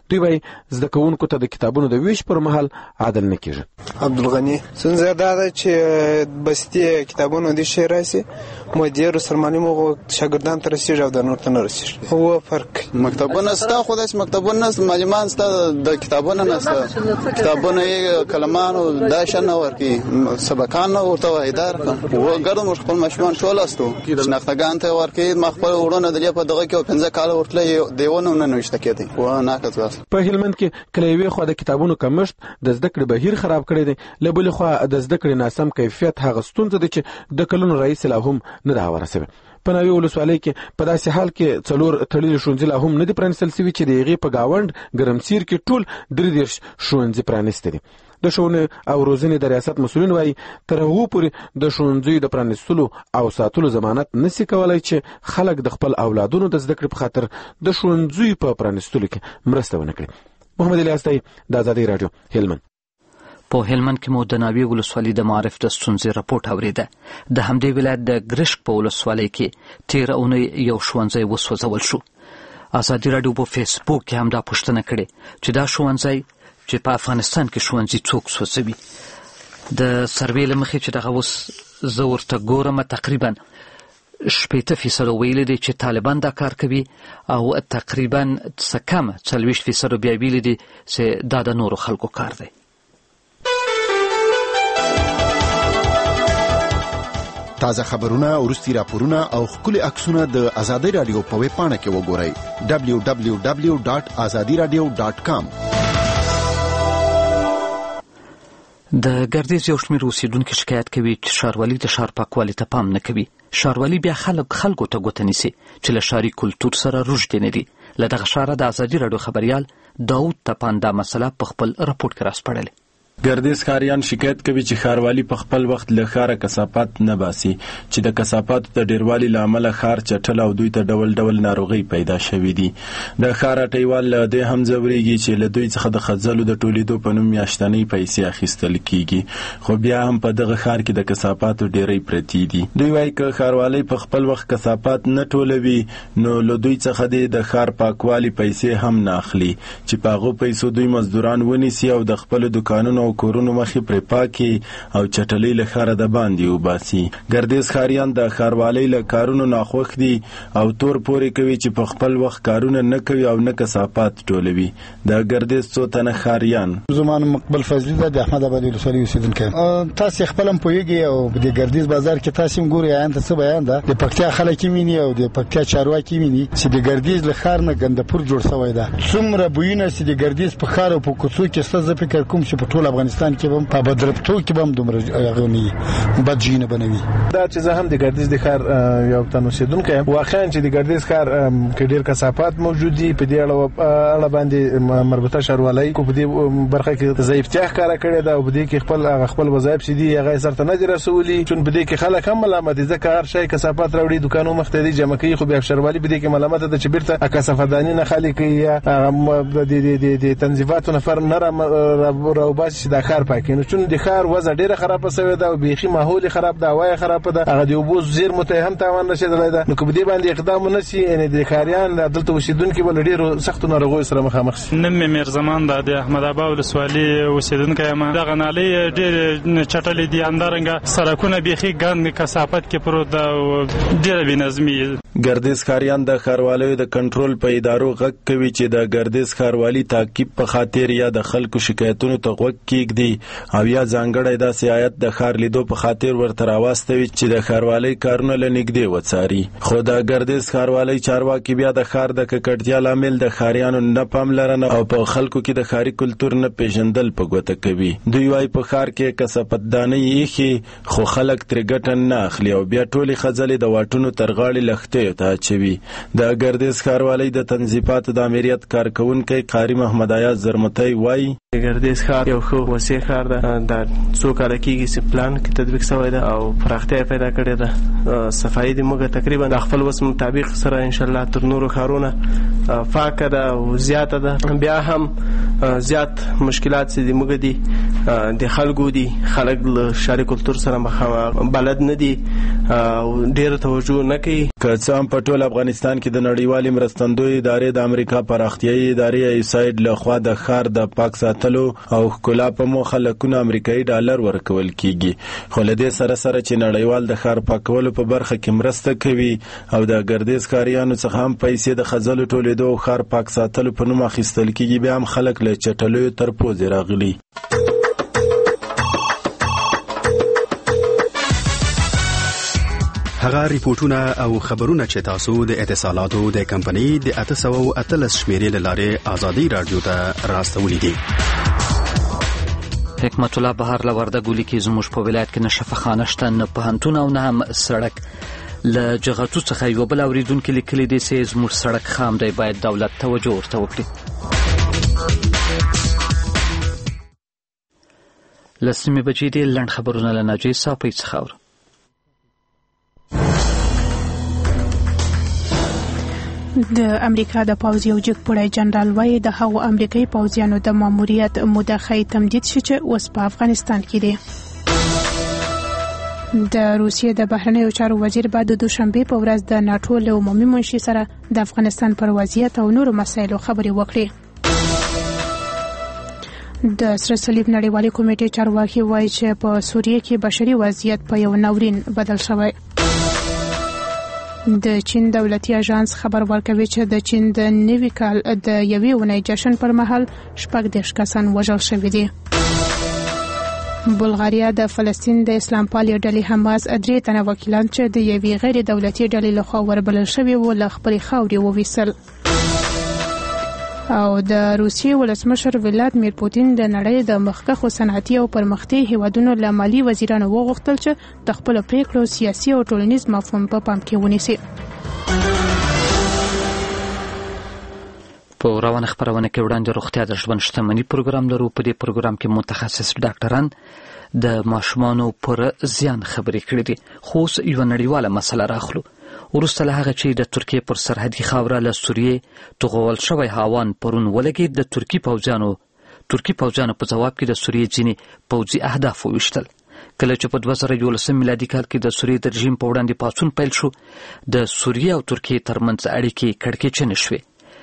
دوی وايي زده کوونکو ته د کتابونو د ویش پر مهال عدل نه کیږي. عبدالغنی څنګه دا ده چې بستی کتابونو د شی راسي مدیر سرمالي مو شاګردان تر رسیږي او د نور ته نه رسیږي. هو فرق مکتبونه ستا خو داس مکتبونه معلمان ستا د کتابونو نه ستا کتابونه کلمانو دا شنه ورکی سبقان ورته وایدار و ګرد مش خپل مشمون ټول استو شناختګان ته ورکی مخبر ورونه د په دغه کې پنځه کال ورتلې دیونه نه نوښت کېدی و نه کاڅ. په هلمند کې کلیوي خو د کتابونو کمښت د زده کړې بهیر خراب کړی دی. لبل خو د زده کړې ناسم کیفیت هغه ستونزه ده چې د کلونو رئیس لا هم نه دا ورسوي. په نوې ولسوالۍ کې په داسې حال کې څلور تړلي ښوونځي لا هم نه دي پرانیستل سوي چې د هغې په ګاونډ ګرمسیر کې ټول درې دېرش ښوونځي پرانیستي دي. د ښوونې او روزنې د ریاست مسؤلین وایي تر هغو پورې د ښوونځیو د پرانیستلو او ساتلو ضمانت نشي کولای چې خلک د خپل اولادونو د زده کړې په خاطر د ښوونځیو په پرانیستلو کې مرسته ونه کړي. محمد الیاس دی د ازادۍ راډیو هلمند. په هلمند کې مو د ناوې ولسوالۍ د معارف د ستونزې راپورټ اوریده. د همدې ولایت د ګرشک په ولسوالۍ کې تیر اونۍ یو ښوونځی وسوځول شو. ازادي راډیو په فیسبوک کې هم دا پوښتنه کړې چې دا ښوونځی چې په افغانستان کې ښوونځي څوک سوځوي. د سروې له مخې چې دغه اوس زه ورته ګورم تقریبا شپېته فیصده ویلي دي چې طالبان دا کار کوي او تقریبا څه کم څلوېښت فیصده بیا ویلي دي چې دا د نورو خلکو کار دی. تازه خبرونه، وروستي راپورونه او ښکلي عکسونه د ازادۍ راډیو په ویب پاڼه کې وګورئ دبلیو دبلیو دبلیو ډاټ ازادي راډیو ډاټ کام. د ګردیز یو شمېر اوسیدونکي شکایت کوي چې ښاروالي د ښار پاکوالي ته پام نه کوي. ښاروالي بیا خلک خلکو ته ګوته نیسي چې له ښاري کلتور سره روږدي نه دي. له دغه ښاره د ازادي راډیو خبریال داود تپان دا مسله په خپل راپورټ کې راسپړلې. ګردیز ښاریان شکایت کوي چې ښاروالي په خپل وخت له ښاره کثافات نه باسي چې د کثافاتو د ډیروالي له امله ښار چټل او دوی ته ډول ډول ناروغۍ پیدا شوې دي. د ښار اټیوال له دې هم ځورېږي چې له دوی څخه د خځلو د ټولیدو په نوم میاشتنۍ پیسې اخیستل کیږي، خو بیا هم په دغه ښار کې د کثافاتو ډیرۍ پرتې دي. دوی وایي که ښاروالۍ په خپل وخت کثافات نه ټولوي نو له دوی څخه دې د ښار پاکوالي پیسې هم نه اخلي چې په هغو پیسو دوی مزدوران ونیسي او د خپلو دکانونو او کورونو مخې پرې پاکي او چټلۍ له ښاره د باندې وباسي. ګردیز ښاریان د ښاروالۍ له کارونو ناخوښ دي او تور پورې کوي چې په خپل وخت کارونه نه کوي او نه کثافات ټولوي. د ګردیز څو تنه ښاریان زمان مقبل فضلي د احمد آباد ولسوالۍ اوسیدونکی تاسو خپل هم پوهیږئ او د ګردیز بازار کې تاسو هم ګورئ آیان ته څه بیان ده. د پکتیا خلک ویني او د پکتیا چارواکي ویني چې د ګردیز له ښار نه ګندپور جوړ شوی ده. څومره بویونه چې د ګردیز په ښار او په کوڅو کې ستاسو فکر کوم چې په ټول افغانستان کې هم په بدرپتو کې هم دومره غونی بدجینه بنوي. دا چې زه هم د ګردیز د ښار یو تن اوسیدونکی یم، واقعا چې د ګردیز ښار کې ډېر کثافات موجود دي. په دې اړه باندې مربوطه ښاروالۍ کو په دې برخه کې ضعیفتیا ښکاره کړې ده او په دې کې خپل خپل وظایف چې دي هغه سرته نه دي رسولي. چون په دې کې خلک هم ملامت دي ځکه هر شی کثافات راوړي دکانو مخ ته دي جمع کوي، خو بیا ښاروالۍ په دې کې ملامت ده چې بیرته کثافتداني نه خالي کوي یا د تنظیفاتو نفر نه راوباسي دا ښار پاکي. نو چون د ښار وضع ډیره خرابه شوې ده او بیخي ماحول خراب ده، هوا خرابه ده، هغه د اوبو زیرمو ته هم تاوان رسېدلی ده. نو که په دې باندې اقدام ونه شي یعنې د ښاریان دلته اوسېدونکي به له ډېرو سختو ناروغیو سره مخامخ شي. نوم مې میرزمان ده، د احمد آباد ولسوالي اوسېدونکی یم. دغه نالۍ ډېرې چټلې دي، همدارنګه سړکونه بیخي ګند کثافت کې پروت ده او ږیره بېنظمي. ګردیز ښاریان د ښاروالیو د کنټرول په ادارو غږ کوي چې د ګردیز ښاروالي تعقیب په خاطر یا د خلکو شکایتونو ته غوږ کیږدي او یا ځانګړی داسې آیت د ښار لیدو په خاطر ورته راواستوي چې د ښاروالۍ کارونه له نږدې وڅاري. خو د ګردیز ښاروالۍ چارواکي بیا د ښار د ککړتیا لامل د ښاریانو نه پاملرنه او په خلکو کې د ښاري کلتور نه پیژندل په ګوته کوي. دوی وايي په ښار کې کثافتدانۍ ایښي خو خلک ترې ګټه نه اخلي او بیا ټولې ښځلې د واټونو تر غاړې لښتیو ته اچوي. د ګردیز ښاروالۍ د تنظیفاتو د امریت کارکوونکی قاري محمد ایاز زرمتی وايي ګردیز ښار یو ښه وسیع ښار ده. دا څو کاله کېږي چې پلان کې تطبیق شوی ده او پراختیا یې پیدا کړې ده. صفایي د موږ تقریبا د خپل وس مطابق سره انشاءالله تر نورو ښارونه پاکه ده او زیاته ده. بیا هم زیات مشکلات چې د موږ دي د خلکو دي، خلک له ښاري کلتور سره بلد نه دي او ډېره توجه نه کوي. که څه هم په ټول افغانستان کې د نړیوالې مرستندوی ادارې د امریکا پراختیایي ادارې ایساید لخوا د ښار د پاک ساتلو او ښکلا په موخه لکونه امریکایي ډالر ورکول کیږي، خو له دې سره سره چې نړیوال د ښار پاکولو په برخه کې مرسته کوي او د ګردیز ښاریانو څخه هم پیسې د خځلو ټولېدو او ښار پاک ساتلو په نوم اخیستل کیږي، بیا هم خلک له چټلیو تر پوزې راغلي. هغه ریپورتونه او خبرونه چې تاسو د اتصالاتو د کمپنۍ د اته سوه او اتلس شمیرې له لارې آزادي رادیو ته راستولي دي. حکمت الله بهر له وردګو لیکي زموږ په ولایت کې نه شفاخانه شته، نه پوهنتون او نه هم سړک. له جغتو څخه یو بل اوریدونکي لیکلي دي چې زموږ سړک خام دی، باید دولت توجه ورته وکړي. لسمې بجې دي. لنډ خبرونه له ناجیې صافۍ څخه اورو. د امریکا د پوځ یو جګپوړی جنرال وایي د هغو امریکایي پوځیانو د ماموریت موده ښایي تمدید شي چې اوس په افغانستان کې دي. د روسیې د بهرنیو چارو وزیر به د دوشنبې په ورځ د ناټو له عمومي منشي سره د افغانستان پر وضعیت او نورو مسایلو خبرې وکړي. د سره صلیب نړیوالې کمیټې چارواکي وایي چې په سوریه کې بشري وضعیت په یو ناورین بدل شوی. د چین دولتي اژانس خبر ورکوي چې د چین د نوي کال د یوې اونۍ جشن پر مهال شپږ دېرش کسان وژل شوي دي. بلغاریا د فلسطین د اسلام پالي ډلې حماس درې تنه وکیلان چې د یوې غیر دولتي ډلې لخوا وربلل شوي وو له خپلې خاورې وویستل. او د روسیې ولسمشر ولادیمیر پوتین د نړۍ د مخکښو صنعتي او پرمختللي هیوادونو له مالي وزیرانو وغوښتل چې د خپلو پریکړو سیاسي او ټولنیز مفهوم په پام کې ونیسي. په روانه خبرونه کې وړاندې روغتیا د ژوند شتمنۍ پروګرام لرو. په دې پروګرام کې متخصص ډاکټران د ماشومانو پر زیان خبرې کړې دي، خو یو نړیواله مسله راخلو. وروسته له هغه چې د ترکیې پر سرحدي خاوره له سوریې توغول شوی هاوان پرون ولګېد، د ترکی پوځیانو ترکی پوځیانو په جواب کې د سوریې ځینې پوځي اهداف وویشتل. کله چې په دوه زره یولسم میلادي کال کې د سوریې د رژیم په وړاندې پاڅون پیل شو، د سوریې او ترکیې ترمنځ اړیکې کړکېچنې شوې.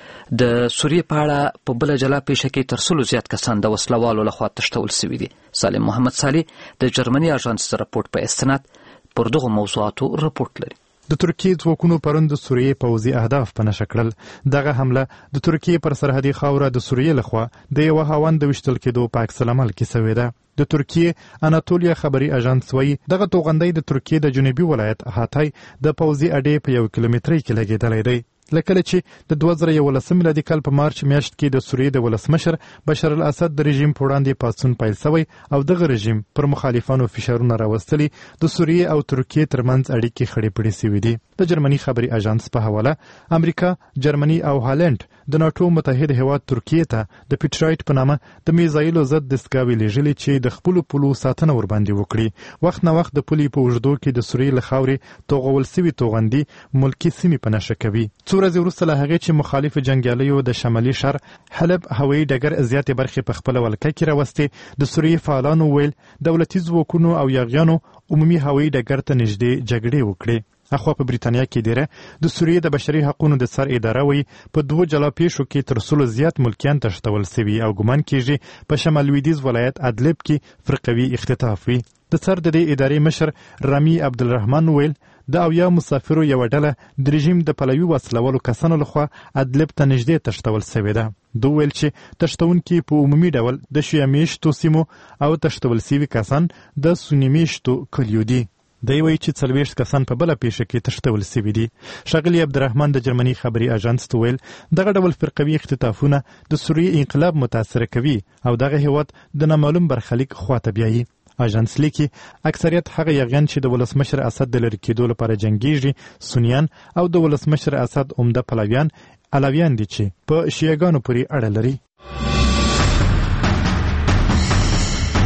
د سوریې په اړه په بل جلا پیښه کې تر سلو زیات کسان د وسلوالو لخوا تښتول شوي دي. سالم محمد صالح د جرمني اژانس راپورټ په استناد پر دغه موضوعاتو راپورټ لري. د ترکیې ځواکونو پرون د سوریې پوځي اهداف په نښه کړل. دغه حمله د ترکیې پر سرحدي خاوره د سوریې لخوا د یوه هاوند د ویشتل کېدو په عکس العمل کې شوې ده. د ترکیې اناتولیا خبري اژانس وایي دغه توغندۍ د ترکیې د جنوبي ولایت هاتای د پوځي اډې په یو کیلومترۍ کې لګېدلی دی. لکه چې د دوه زره یولسم میلادي کال په مارچ میاشت کې د سوریې د ولسمشر بشار الاسد د رژیم په وړاندې پاڅون پیل شوی او دغه رژیم پر مخالفانو فشارونه راوستلي د سوریې او ترکیې ترمنځ اړیکې خړې پړې شوې دي. د جرمني خبري اژانس په حواله امریکا، جرمني او هالند د ناټو متحد هیواد ترکیې ته د پیټرایټ په نامه د میزایلو ضد دستګاوې لېږلې چې د خپلو پولو ساتنه ورباندې وکړي. وخت نه وخت د پولې په اوږدو کې د سوریې له خاورې توغول سوي توغندي ملکي سیمې په نښه کوي. څو ورځې وروسته له هغې چې مخالف جنګیالیو د شمالي شر حلب هوایي ډګر زیاتې برخې په خپله ولکه کې راوستې، د سوریې فعالانو ویل دولتي ځواکونو او یاغیانو عمومي هوایي ډګر ته نږدې جګړې وکړې. اخوا په بریتانیا کې دیره د سوریې د بشري حقوقو د سر اداره وایي په دوه جلا پیښو کې تر سلو زیات ملکیان تښتول شوي او ګمان کېږي په شمال لویدیځ ولایت ادلب کې فرقوي اختطاف وي. د سر د دې ادارې مشر رامي عبدالرحمن ویل د اویا مسافرو یوه ډله د رژیم د پلوي وسلوالو کسانو لخوا ادلب ته نږدې تښتول شوې ده. دوی ویل چې تښتونکي په عمومي ډول د شیعه میشتو سیمو او تښتول شوي کسان د سني میشتو کلیو دي. دی وایي چې څلوېښت کسان په بله پیښه کې تښتول شوي دي. ښاغلي عبدالرحمن د جرمني خبري اژانس ته ویل دغه ډول فرقوي اختطافونه د سوریې انقلاب متاثره کوي او دغه هیواد د نامعلوم برخلیک خواته بیایي. اژانس لیکي اکثریت هغه یاغیان چې د ولسمشر اسد د لرې کېدو لپاره جنګیږي سنیان او د ولسمشر اسد عمده پلویان علویان دي چې په شیعهګانو پورې اړه لري.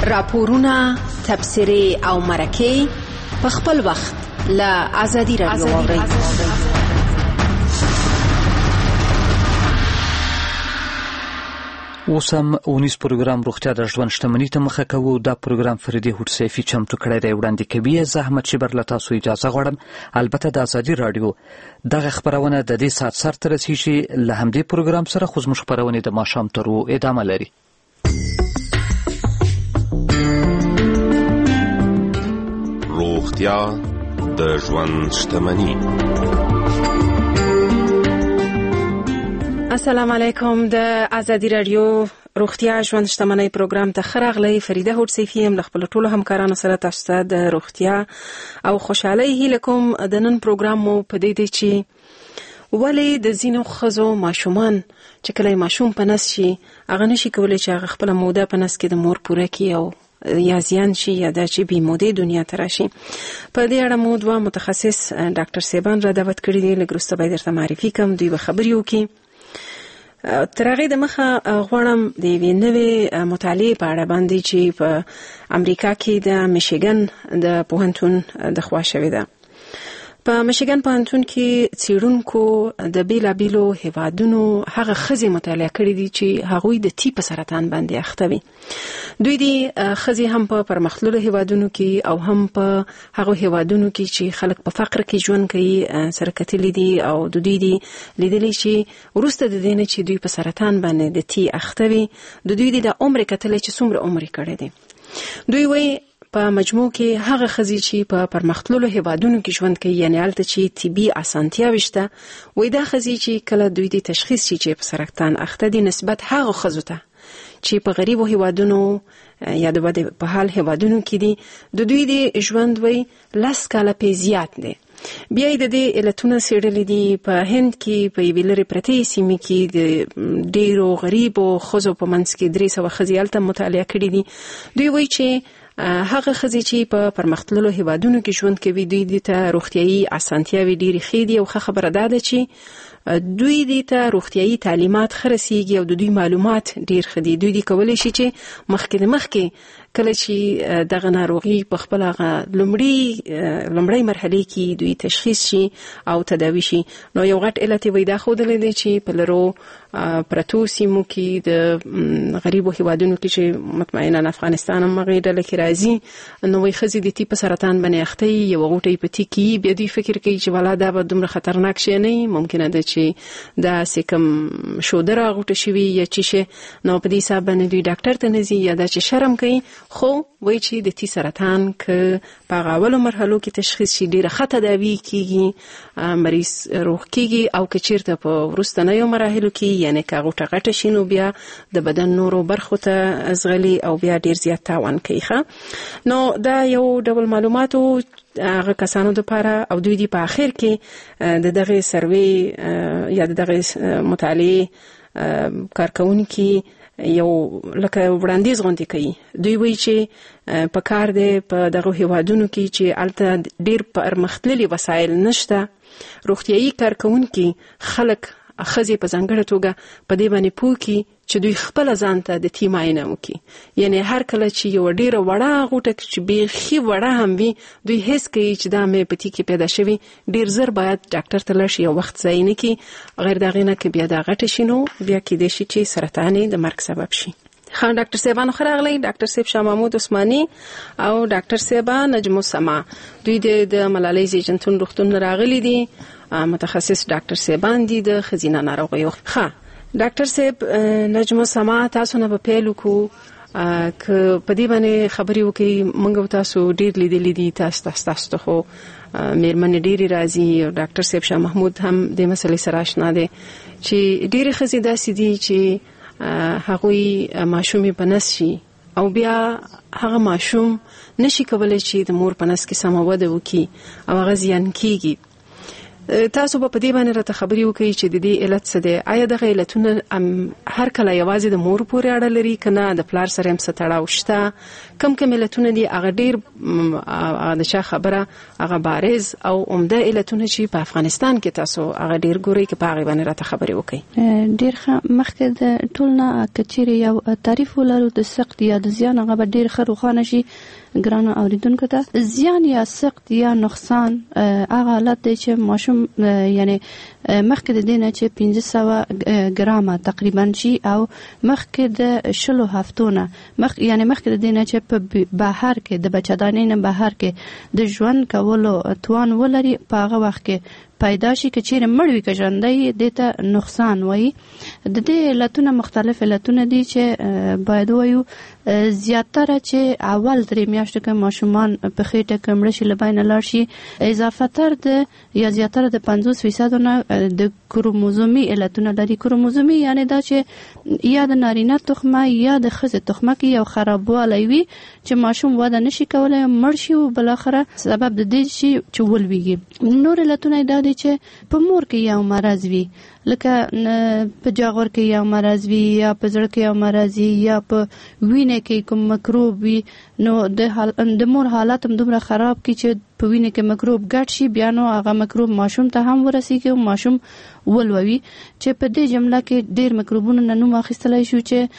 راپورونه، تبصرې او مرکې په خپل وخت له آزادي رادیو واورئ. اوس هم اونیز پروګرام روغتیا د ژوند شتمنۍ ته مخه کوو. دا پروګرام فریدي هوډسیفي چمتو کړی دی، وړاندې کوي زه احمد شیبر. له تاسو اجازه غواړم البته د آزادي رادیو دغه خبرونه د دې ساعت سر ته رسیږي. له همدې پروګرام سره خو زموږ خبرونه د ماښام تر ادامه لري. روغتیا د ژوند شتمنۍ. السلام علیکم. د آزادي رادیو روغتیا ژوند شتمنۍ پروګرام ته ښه راغلی. فریده هوډسیفي یم له خپلو ټولو همکارانو سره تاسو ته د روغتیا او خوشحالۍ هیله کوم. د نن پروګرام مو په دې دی چې ولې د ځینو ښځو ماشومان چې کله ماشوم په نس شي هغه نشي کولی چې هغه خپله موده په نس کې د مور پوره کړي او یا زیان شي یا دا چې بې مودې دنیا ته راشي. په دې اړه مو دوه متخصص ډاکټر صاحبان را دعوت کړي دي. لږ وروسته به یې درته معرفي کړم. دوی به خبرې وکړي. تر هغې دمخه غواړم د یوې نوې مطالعې په اړه باندې چې په امریکا کې د میشیګن د پوهنتون د خوا شوې ده. په میشیګن پوهنتون کې څېړونکو د بیلابیلو هیوادونو هغه ښځې مطالعه کړي دي چې هغوی د تی په سرطان باندې اخته وي. دوی دي ښځې هم په پرمختللو هیوادونو کې او هم په هغو هیوادونو کې چې خلک په فقر کې ژوند کوي سره کتلي دي او د دوی دي لیدلي چې وروسته د دې نه چې دوی په سرطان باندې د تی اخته وي د دوی دي د عمر کتلي چې څومره عمر یې کړی دی. دوی وایي په مجموع کې هغه ښځې چې په پرمختللو هیوادونو کې ژوند کوي یعنې هلته چې طبي اسانتیاوې شته وایي دا ښځې چې کله دوی د تشخیص شي چې په سرطان اخته دي نسبت هغو ښځو ته چې په غریبو هیوادونو یا د ودې په حال هیوادونو کې دي د دوی د ژوند وایي لس کاله پې زیات دی. بیا یې د دې علتونه څېړلي دي. په هند کې په یوې لرې پرتې سیمې کې د ډېرو غریبو ښځو په منځ کې درې سوه ښځې هلته مطالعه کړي دي. دوی وایي چې هغه ښځې چې په پرمختللو هیوادونو کې ژوند کوي دوی ته روغتیایي اسانتیاوې ډېرې ښې دي او ښه خبره دا ده چې دوی دې ته روغتیایي تعلیمات ښه رسیږي او د دوی معلومات ډېر ښه دي. دوی دې کولی شي چې مخکې د مخکې کله چې دغه ناروغي په خپل هغه لومړی لومړی مرحلې کې دوی تشخیص شي او تداوي شي. نو یو غټ علت یې وایي دا ښودلی دی چې په لرو پرتو سیمو کې د غریبو هیوادونو کې چې مطمئنا افغانستان هم هغې ډله کې راځي نو وایي ښځې د تی په سرطان باندې اخته وي یوه غوټه یې په تی کې بیا دوی فکر کوي چې والا دا به دومره خطرناک شی نه وي ممکنه ده چې داسې کوم شوده راغوټه شوي یا څه شی نو په دې حساب باندې دوی ډاکټر ته نه ځي یا دا چې شرم کوي. خو وایي چې د تی سرطان که په هغه اولو مرحلو کې تشخیص شي ډېره ښه تداوي کېږي مریض روغ کېږي او که چېرته په وروستنیو مراحلو کې یعنې که غوټه غټه شي نو بیا د بدن نورو برخو ته ځغلي او بیا ډېر زیات تاوان کوي. نو دا یو ډول معلوماتو هغه کسانو دپاره او دوی دي په آخر کې د دغه سروې یا د دغه مطالعې کارکوونکي یو لکه وړاندیز غونډې کوي. دوی وایي چې په کار دی په دغه هیوادونو کې چې هلته ډېر پرمختللي وسایل نشته روغتیایي کارکوونکي خلک ښځې په ځانګړې توګه په دې باندې پوه کړي چې دوی خپله ځان ته د تی معاینه وکړي. یعنې هر کله چې یوه ډېره وړه غوټه چې بیخي وړه هم وي دوی حس کوي چې دا مې په تی کې پیدا شوي ډېر زر باید ډاکټر ته لاړ شي یو وخت ضایع نه کړي. غیر د هغې نه که بیا دا غټه شي نو بیا کیدای شي چې سرطان یې د مرګ سبب شي. ښه ډاکټر صاحبانو ښه راغلی. ډاکټر صاحب شاه محمود عثماني او ډاکټر صاحبه نجم السما دوی د ملالۍ زیږنتون روغتون نه راغلي دي. متخصص ډاکټر صاحبان دي د ښځینه ناروغیو. ښه ډاکټر صاحب نجم السما تاسو نه به پیل وکړو که په دې باندې خبرې وکړي. موږ او تاسو ډېر لیدلي دي تاسو تاسو ته خو مېرمنې ډېرې راځي او ډاکټر صاحب شاه محمود هم د مسلې سره آشنا دی چې ډېرې ښځې داسې دي چې هغوی ماشوم په نس شي او بیا هغه ماشوم نشي کولی چې د مور په نس کې سمه وده وکړي او هغه زیان کېږي. تاسو په دې باندې راته خبري وکړئ چې د دې علت څه دی. آیا دغه علتونه هر کله یوازې د مور پورې اړه لري کنه د پلار سره هم څه تړاو شته؟ کم کم علتونه دي هغه ډیر د چا خبره هغه بارز او عمده علتونه چې په افغانستان کې تاسو هغه ډیر ګوري کې په هغه باندې راته خبري وکړئ. ډیر مخکې د ټولنه کچېرې یو تعریف ولرو د سخت یا د زیان هغه به ډیر ښه روښانه شي ګرانه اوریدونکو ته. زیان یا سخت یا نقصان هغه حالت دی چې ماشوم یعنی مخکې د دې نه چې پنځه سوه ګرامه تقریبا شي او مخکې د شلو هفتو نه مخ یعنی مخکې د دې نه چې په بهر کې د بچه‌دانۍ نه بهر کې د ژوند کولو توان ولري په هغه وخت کې پیدا شي که چیرې مړ وي که ژوندی دې ته نقصان وایي. د دې علتونه مختلف علتونه دي چې باید وایو. زیاتره چې اول درې میاشتو کې ماشومان په خېټه کې مړه شي له بینه لاړ شي اضافه تر د یا زیاتره د پنځوس فیصدو نه د کروموزومي علتونه لري. کروموزومي یعنی دا چې یا د نارینه تخمه یا د ښځې تخمه کې یو خرابوالی وي چې ماشوم وده نشي کولی مړ شي او بالاخره سبب د دې شي چې ولویږي. نور علتونه دا دي چې په مور کې یو مرض وي لکه په جاغور کې یو مرض وي یا په زړه کې یو مرض وي یا په وینه کې کوم مکروب وي نو د حال د مور حالت هم دومره خراب کی چې په وینه کې مکروب ګډ شي بیا نو هغه مکروب ماشوم ته هم ورسیږي او ماشوم ولوي چې په دې جمله کې ډېر مکروبونه نه نوم اخیستلی شو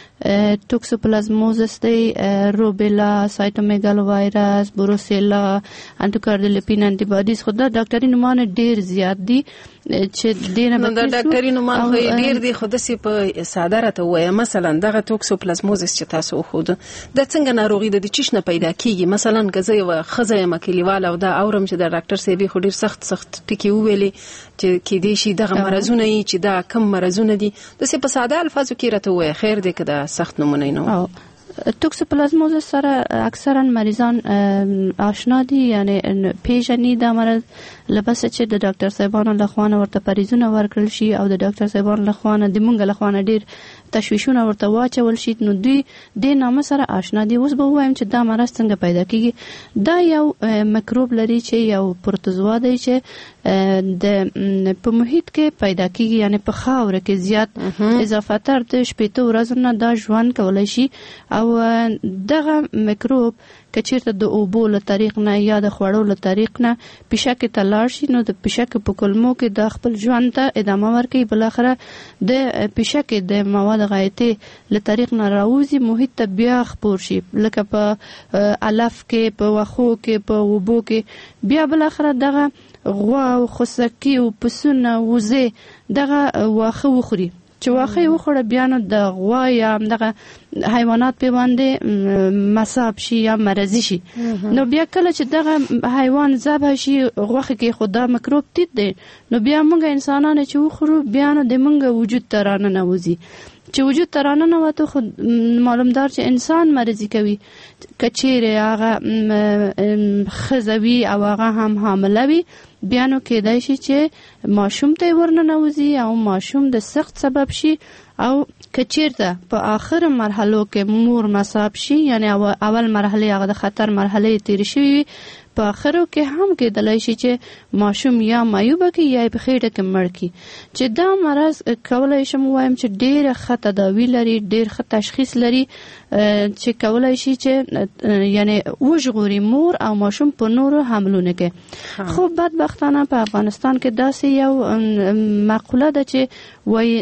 چې ټوکسوپلازموزس دی، روبیلا، سایټومیګالو وایرس، بروسیلا، انټوکاردیولیپین انټي باډیز. خو دا ډاکټري نومونه ډېر زیات دي چې ډېر نه دا ډاکټري نومان خو ډېر دي خو داسې په ساده راته ووایه. مثلا دغه ټوکسوپلازموزس چې تاسو وښوده دا څنګه ناروغي ده د چیش نه پیدا کیږي؟ مثلا که زه یوه ښځه یم کلیواله او دا اورم چې د ډاکټر صاحبې خو ډېر سخت سخت ټکي وویلې چې کیدای شي دغه مرضونه یي چې دا کم مرضونه دي داسې په ساده الفاظو کې راته ووایه. خیر دی که دا سخت نومونه یې نه و. توکسوپلازموزس سره اکثرا مریضان آشنا دي یعنی پیژني دا مرض لبسه چې د ډاکټر صاحبانو لخوا ورته پریزونه ورکړل شي او د ډاکټر صاحبانو لخوا د مونږ لخوا ډیر تشویشونه ورته واچول شي نو دوی د نامه سره آشنا دي. اوس به وایم چې دا مرض څنګه پیدا کیږي. دا یو مکروب لري چې یو پروتوزوا دی چې د په محیط کې پیدا کیږي یعنی په خاوره کې زیات اضافه تر د شپېته ورځو نه دا ژوند کولی شي او دغه مکروب که چیرته د اوبو له طریق نه یا د خوړو له طریق نه پیشکې ته لاړ شي نو د پیشکې په کلمو کې د خپل ژوند ته ادامه ورکوي. بالاخره د پیشکې د مواد غایطې له طریق نه راوځي محیط ته بیا خپور شي لکه په علف کې په وښو کې په اوبو کې بیا بالاخره دغه غوا او خسکي او پسونه وزې دغه واښه وخوري چې واښه یې وخوړه بیا نو د غوا یا دغه حیوانات پې باندې مصاب شي یا مرضي شي نو بیا کله چې دغه حیوان ذبح شي غوښې کې خو دا مکروب تیت دی نو بیا موږ انسانانو چې وخورو بیا نو د موږ وجود ته راننوځي چې وجود ته راننوته خو معلومدار چې انسان مرضي کوي. که چیرې هغه ښځه وي او هغه هم حامله وي بیا نو کېدای شي چې ماشوم ته ورننوځي او ماشوم د سخت سبب شي او که چیرته په آخر مرحلو کې مور مصاب شي یعنی اول مرحله هغه د خطر مرحله تیر شوی وي په آخرو کې هم کېدلی شي چې ماشوم یا معیوبه کې یا په خېټه کې مړ کړي. چې دا مرض کولی شم وایم چې ډېره ښه تداوي لري ډېر ښه تشخیص لري چې کولی شي چې یعنی وژغوري مور او ماشوم په نورو حملونه کې. خو بدبختانه په افغانستان کې داسې یو مقوله ده چې وایي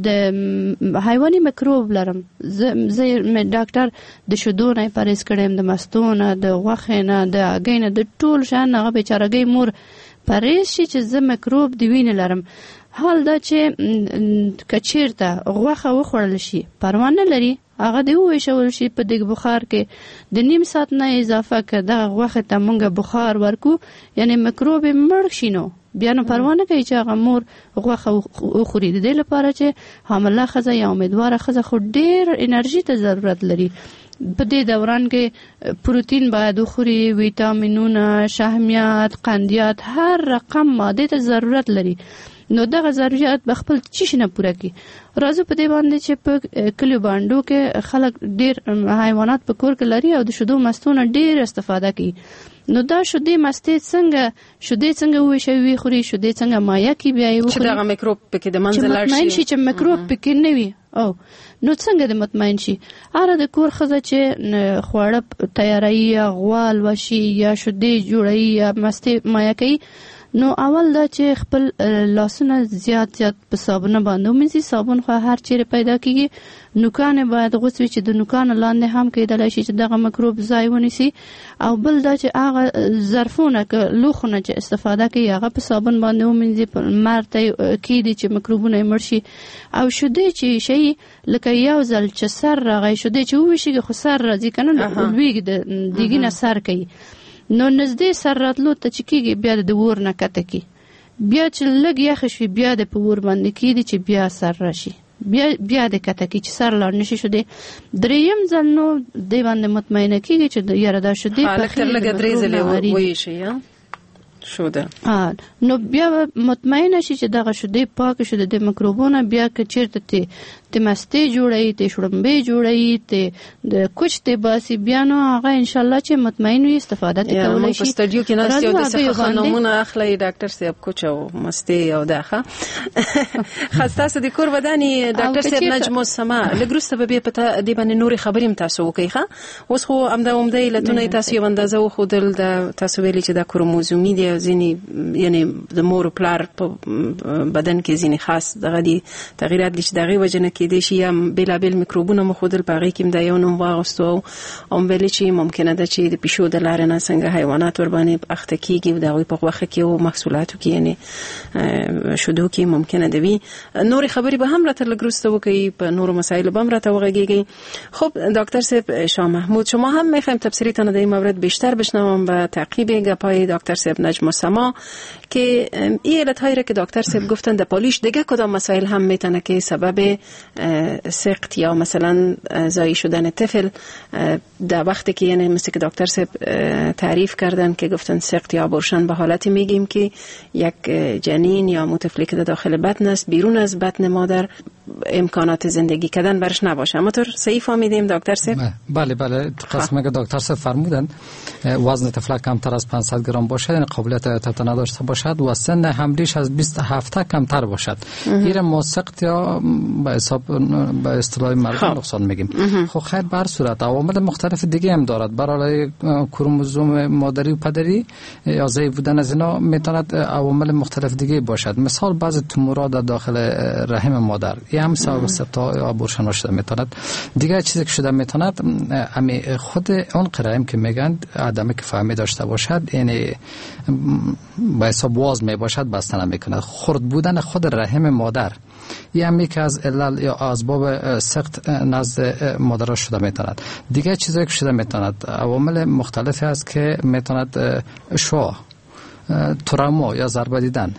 د حیواني مکروب لرم زه ډاکټر د شیدو نه پرهیز کړی یم د مستو نه د غوښې نه د هګۍ نه د ټول شیان هغه بیچارهګۍ مور پرهیز شي چې زه مکروب د وینې لرم. حال دا چې که چیرته غوښه وخوړل شي پروا نه لري هغه دې وویشول شي په دیګ بخار کې د نیم ساعت نه اضافه که دغه غوښې ته مونږ بخار ورکو یعنی مکروب یې مړ شي نو بیا نو پروا نه کوي چې هغه مور غوښه وخوري. د دې لپاره چې حامله ښځه یا امیدواره ښځه خو ډېر انرژي ته ضرورت لري. په دې دوران کې پروتین باید وخوري، ویټامینونه، شحمیات، قندیات، هر رقم ماده ته ضرورت لري. نو دغه ضرورت به خپل چی نه پوره کی. راځو په دې باندې چې په کلیو باندې کې خلک ډیر حیوانات په کور کې لري او د شیدو مستونه ډیر استفاده کوي. نو دا شیدې مستې څنګه شیدې څنګه وشوي خوري شیدې څنګه مایا کی بیا یو چې دغه میکروب پکې د منځ لاړ شي مطمئن شي چې میکروب پکې نه وي. او نو څنګه د مطمئن شي اره د کور خزه چې خواړه تیاری یا غوال وشي یا شیدې جوړي یا مستې مایا کوي نو اول دا چې خپل لاسونه زیات زیات په صابون باندې ومینځي. صابون خو هر چیرې پیدا کیږي. نوکان باید غوڅ وي چې د نوکان لاندې هم کېدلی شي چې دغه میکروب ځای ونیسي. او بل دا چې هغه ظرفونه که لوښونه چې استفاده کوي هغه په صابون باندې ومینځي په لمر ته کېږدي چې میکروبونه یې مړ شي. او شیدې چې شي لکه یو ځل چې سر راغی شیدې چې وویشي خو سر راځي که نه لویږي د دیګي نه سر کوي. نو نږدې سر راتلو ته چې کېږي بیا د اور نه کته کی بیا چې لږ یخ شي بیا د په اور باندې کېږدي چې بیا سر راشي بیا بیا د کته کی چې سر لاړ نشي شیدې. دریم ځل نو دې باندې مطمئنه کېږي چې یاره دا شیدې لکه لږ درې ځلې ویشي شو ده. نو بیا مطمئنه شي چې دغه شیدې پاک شي د میکروبونو. بیا که چیرته ته ته مستې جوړي ته شړمبې جوړي ته د کوچ ته باسي بیا نو هغه ان شاء الله چې مطمئن وي استفاده کولای شي. په استودیو کې ناست یو د څه نمونه اخلي ډاکټر صاحب کوچ او مستې او داخه خاصه د کور وداني ډاکټر صاحب نجم السما لګروسته به په دې باندې نوري خبرې هم تاسو وکي ښه. اوس خو امدا اومده لتونه تاسو یو اندازه خو دل د تاسو ویلي چې د کروموزومي دی ځینی یعنی د مور پلار په بدن کې ځینی خاص دغه دي تغیرات دي چې دغه وجنه کې دي شي بلابل میکروبونه مخودل باغې کې د یو نوم واغستو او بل چې ممکنه ده چې د پښو د لارې نه څنګه حیوانات ور باندې اخته کیږي او دغه په وخت کې او محصولاتو کې یعنی شودو کې ممکنه ده وي نور خبري به هم راته لګروسته وکي په نور مسائل به هم راته وغږیږي. خب دکتر صاحب شاه محمود شما هم میخوایم تفسیرتان در این مورد بیشتر بشنوم و تعقیب گپای دکتر صاحب نجم السما که این علتهایی را که دکتر صاحب گفتن در پالیش دیگه کدام مسائل هم میتونه که سبب سقط یا مثلا زایی شدن طفل در وقتی که یعنی مثل که دکتر صاحب تعریف کردن که گفتن سقط یا ابورشن به حالتی میگیم که یک جنین یا مو طفلی که داخل بطن است بیرون از بطن مادر امکانات زندگی کردن برش نباشه. همونطور صحیح فهمیدیم دکتر صاحب؟ بله بله قسمه که دکتر صاحب فرمودن وزن طفل کمتر از پانصد گرم باشد یعنی قابلیت حیاتت نداشته باشد و سن حملیش از بیست و هفت کمتر باشد این ما سقط یا به حساب به اصطلاح مردم نقصان میگیم. خب خیر بر صورت عوامل مختلف دیگه هم دارد برای کروموزوم مادری و پدری یا ضعیف بودن از اینا میتواند عوامل مختلف دیگه باشد. مثال بعضی تومورات در داخل رحم مادر یه هم سبب سقط یا ابورشن شده میتواند. دیگه چیزی که شده میتواند امی خود اون قرائم که میگن عدم کفایت داشته باشد یعنی به حساب واز می باشد بسته نمیکند. خرد بودن خود رحم مادر یه هم یکی از علل یا اسباب سقط نزد مادر شده میتواند. دیگه چیزایی که شده میتواند عوامل مختلفی است که میتواند شوع تروما یا ضربه دیدن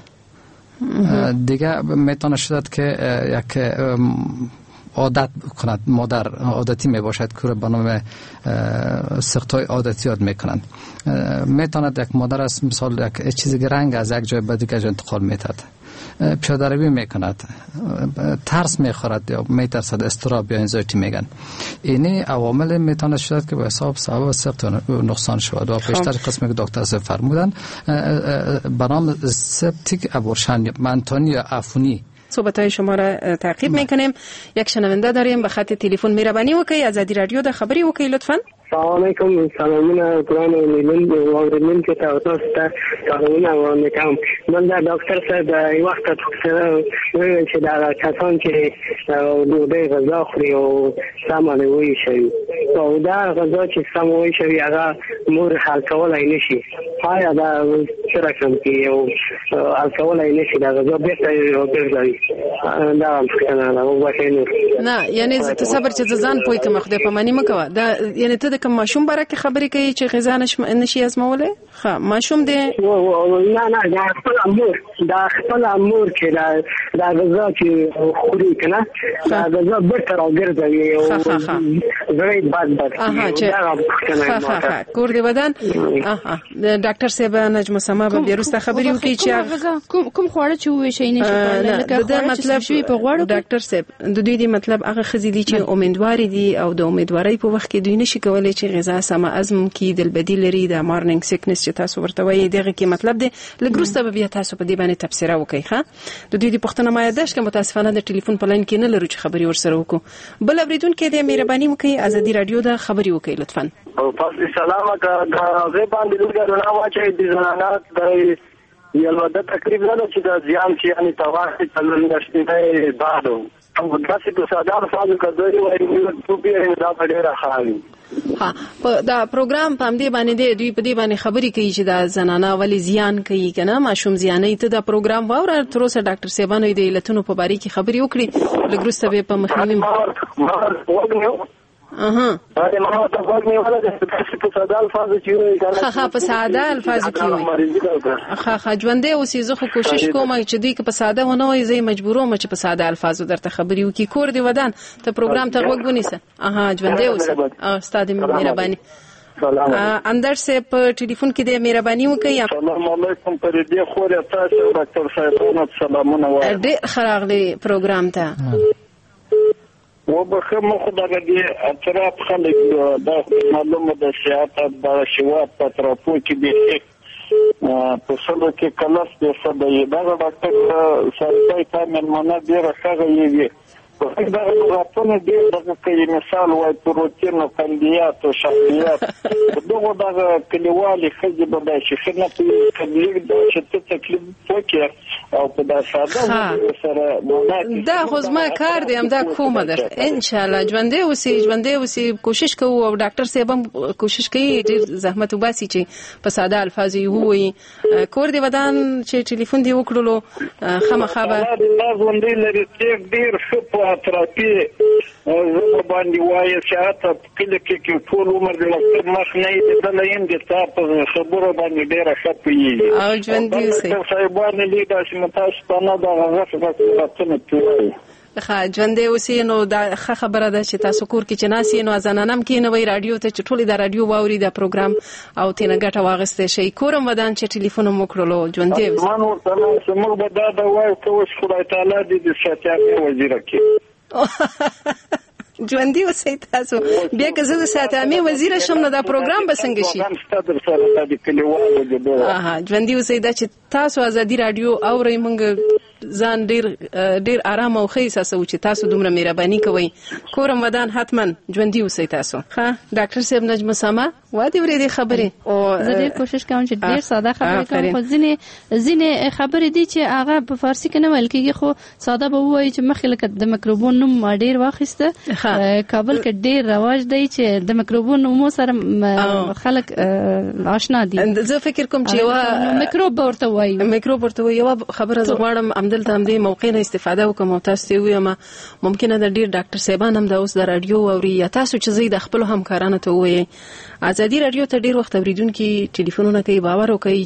دیگه میتونه شد که یک عادت کند مادر عادتی می باشد که به نام سقط‌های عادتی یاد میکنند. میتواند یک مادر از مثال یک چیزی رنگ از یک جای به دیگر جای انتقال میدهد پیاده روی میکند ترس میخورد یا میترسد استراب یا انزایتی میگن اینی عوامل میتونه شد که به حساب سبب سقط نقصان شود و پیشتر قسمی که دکتر صاحب فرمودن به نام سپتیک ابورشن منتانی یا عفونی صحبت‌های شما را تعقیب میکنیم. یک شنونده داریم به خط تلفن مهربانی وکړئ آزادی رادیو د خبري وکړئ لطفا. السلام علیکم سلامونه ګران ویلون او ورنن کې تاسو ته سلامونه وکړم. من دا ډاکټر صاحب یو وخت ته ویل چې دا کسان چې ډوډۍ غذا خوري او سامان وایي شي او دا غذا چې سم وایي شي هغه مور حل کولای نشي. آیا دا څه رقم کې او حل کولای نشي دا غذا به ګرځي دا څنګه نو وایي نه یعنی ته صبر چې ځان پوي کوم خدای په معنی مکوه دا یعنی ته کوم ماشوم برکه خبرې کوي چې غذا نشي ازموله ها ماشوم دی نه نه دا خپل امور دا خپل امور کې دا دا غذا چې خوري کنه دا غذا به تر راګرځي او زړه بد بد اها چې ها ها کور دی بدن اها ډاکټر صاحب نجم سما به بیرسته خبري وکړي چې کوم کوم خوړه چې وې شي نشي لکه دا مطلب شوی په غوړو ډاکټر صاحب د دوی دی مطلب هغه خزي دي چې امیدوار دي او د امیدوارۍ په وخت کې دوی نشي کولای چې غذا سم هضم کړي د بدیل لري د مارنینګ سیکنس چې تاسو ورته وایي دغه کې مطلب دی لګروسته به بیا تاسو په دې باندې تفسیر وکړئ ښه د دوی د پښتنه ما یاداش کوم متاسفانه د ټلیفون په لاین کې نه لرو چې خبري ورسره وکړو بل اوریدونکو د مهرباني وکړئ ازادي رادیو د خبري وکړئ لطفا او پس سلام کا غه باندې لږه نه واچي د زنانات د یو د تقریبا نه چې د ځان چې یعنی تواسي تلل نشته بعدو او داسې په ساده الفاظو کې دوی وایي چې په دې دا ډېره خالي ها په دا پروګرام په دې باندې دی دوی په دې باندې خبري کوي چې دا زنانه ولی زیان کوي کنه ماشوم زیانې ته دا پروګرام واوره تر اوسه ډاکټر صاحبانو د علتونو په باره کې خبري وکړي لګروسته به په مخنیوي اها دا ما ته وګورئ ولا د په ساده الفاظو چې وایي ها ها په ساده الفاظو کې وایي ها ها ژوندې اوسې زه خو کوشش کوم چې دوی په ساده ونه وایي زه مجبوروم چې په ساده الفاظو درته خبري وکړي کور دی ودان ته پروګرام ته وګ ونیسه اها ژوندې اوسې استاد مهرباني سلام اندر سے په ټلیفون کې د مهرباني وکړئ السلام علیکم پر دې خو له تاسو ډاکټر صاحبانو سلامونه وایي ډېر خراغلی پروګرام ته وبخه مخ دغه دی اطراف خلک د معلومه د سیاست د شوات پترپو کې دی په څلو کې کلاس د صدې دا ډاکټر سرپای کامل منه دی راغی یی په دا راپونه دی دغه کې مثال وای پروتین او کاندیات او شخصیت دغه دغه کلیوالي خځې به د شخنه په کلیګ د شته تکلیف وکړي او په دا ساده سره دا خو زما کار دی هم دا کومه ده ان شاء الله ژوندې اوسې ژوندې اوسې کوشش کوو او ډاکټر صاحب هم کوشش کوي ډېر زحمت وباسي چې په ساده الفاظ یې ووایي کور دی ودان چې ټلیفون دی وکړلو خامخا به دا ژوندې لري ډېر ښه تراپی زه باندې وایي چې اته کله کې ټول عمر د وخت مخ نه یې د لاین د تاسو خبرو باندې ډېر ښه پیږي او ژوندې اوسې صاحبانه لیدا چې متاسف نه دا غوښه راځي پیږي ښه ژوندې اوسې نو دا ښه خبره ده چې تاسو کور کې چې ناسې نو ځانانم کې نوې رادیو ته چې ټولې د رادیو واوري دا پروګرام او تینه ګټه واغسته شي کورم ودان چې ټلیفون مو کړلو ژوندې اوسې مان ورته چې موږ به دا د وای کوم خدای تعالی دې ساتي وزیر کې ژوندې اوسئ تاسو بیا که زه د ساتامې وزیره شم نو دا پروګرام به څنګه شي اها ژوندې اوسئ دا چې تاسو ازادي رادیو اورئ موږ ځان ډیر ډیر آرام او ښه احساسوو چې تاسو دومره مهرباني کوئ کورم ودان حتما ژوندې اوسئ تاسو ښه ډاکټر صاحب نجم سما وادي ورېدې خبرې او زه ډیر کوشش کوم چې ډیر ساده خبرې کوم خو ځینې ځینې خبرې دي چې هغه په فارسی کې نه ویل کېږي خو ساده به ووایي چې مخکې لکه د میکروبون نوم ډیر واخیسته کابل کې ډیر رواج دی چې د میکروبون نومو سره خلک آشنا دي زه فکر کوم چې یو میکروب ورته وایي میکروب ورته وایي یو خبره زه غواړم همدلته هم دې موقع نه استفاده وکړم او تاسو ته ووایم ممکنه د ډیر ډاکټر صاحبان هم د اوس د رادیو اوري یا تاسو چې زه د خپلو همکارانو ته ووایئ ازادي رادیو ته ډیر وخت اوریدونکي ټلیفونونه کوي باور وکړي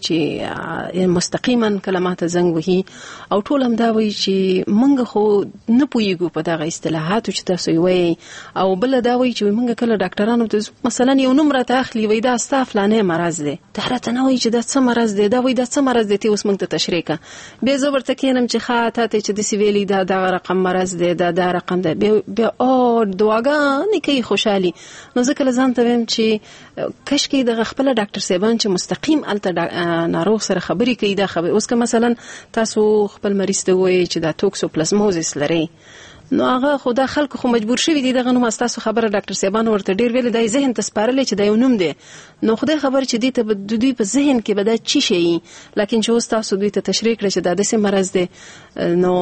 چې مستقیما کلمات زنګ وهي او ټول هم دا وایي چې موږ خو نه پوهیږو په دغه اصطلاحاتو چې تاسو یې وایي او بل دا وایي چې موږ کله ډاکټرانو ته مثلا یو نوم راته اخلي وایي دا ستا فلانه مرض دی دا راته نه وایي چې دا څه مرض دی دا وایي دا څه مرض دی ته اوس موږ ته تشریح کړه بیا زه ورته کینم چې ښه تا ته چې داسې ویلي دا دغه رقم مرض دی دا دا رقم دی بیا او دعاګانې کوي خوشحالي نو زه کله ځان ته وایم چې کشکې دغه خپل ډاکټر صاحبان چې مستقیم الته ناروغ سره خبرې کوي دا خبر اوس که مثلا تاسو خپل مریض ته وایي چې دا توکسوپلازموزس لري نو هغه خو دا خلکو خو مجبور شوي دي دغه نوم تاسو خبره ډاکټر صاحبان ورته ډیر ویل دی ذهن ته سپارلې چې دا یو نوم دی نو خدای خبر چې دې ته د دوی په ذهن کې به دا چی شي لکه چې اوس تاسو دوی ته تشریح کړئ چې دا داسې مرض دی نو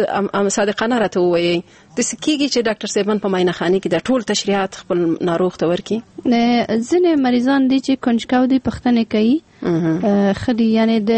زه صادقانه راته ووایئ داسې کېږي چې ډاکټر صاحبان په معاینه خانه کې دا ټول تشریحات خپل ناروغ ته ورکړي ځینې مریضان دي چې کنجکاو دي پوښتنې کوي خدي یعنی د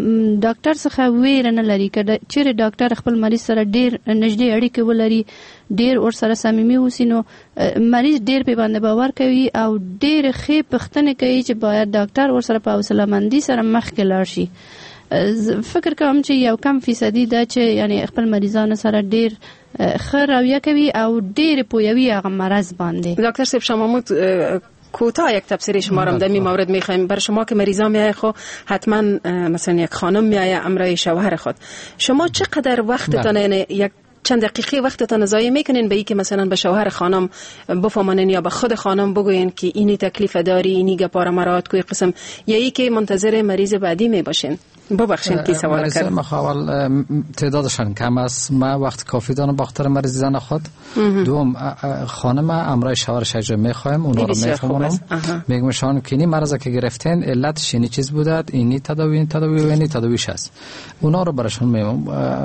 ډاکټر څخه ویره نه لري کله چې ډاکټر خپل مریض سره ډیر نږدې اړیکه ولري ډیر ور سره صمیمي وسی نو مریض ډیر په باندې باور کوي او ډیر ښه پوښتنې کوي چې باید ډاکټر ور سره په حوصله مندي سره مخکې لاړ شي فکر کوم چې یو کم فیصدي دا چې یعنی خپل مریضانو سره ډیر خر رویه کوي او ډېر پویوي هغه مرض باندې. دکتر صاحب شما کوتاه یک تفسیر شما را در این مورد میخوایم. بر شما که مریضا میایه خو حتما مثلا یک خانم میایه امرای شوهر خود، شما چقدر وقتتان یعنی یک چند دقیقه وقتتان ضایع میکنین به این که مثلا به شوهر خانم بفهمانین یا به خود خانم بگوین که اینی تکلیف داری، اینی گپار مراد کوی قسم، یا ای که منتظر مریض بعدی میباشین؟ ببخشید که سوال کردم. مریض مخاول تعدادشان کم است. ما وقت کافی دارم بخاطر مریضان خود. دوم خانم امرای شوهرش اجازه میخوایم، اونا رو میفهمونم، میگمشان که این مرض که گرفتین علتش اینی چیز بودد، اینی تداوی تداوی و اینی تداویش است، اونا رو براشون میگم.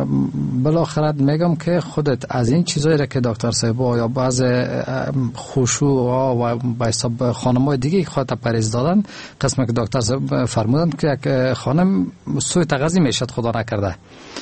بالاخره میگم که خودت از این چیزایی که دکتر صاحب یا بعض خشوع و به حساب خانم‌های دیگه خودت پرهیز دادن، قسمی که دکتر صاحب فرمودن که یک خانم سوی تغذیه میشد خدا نکرده،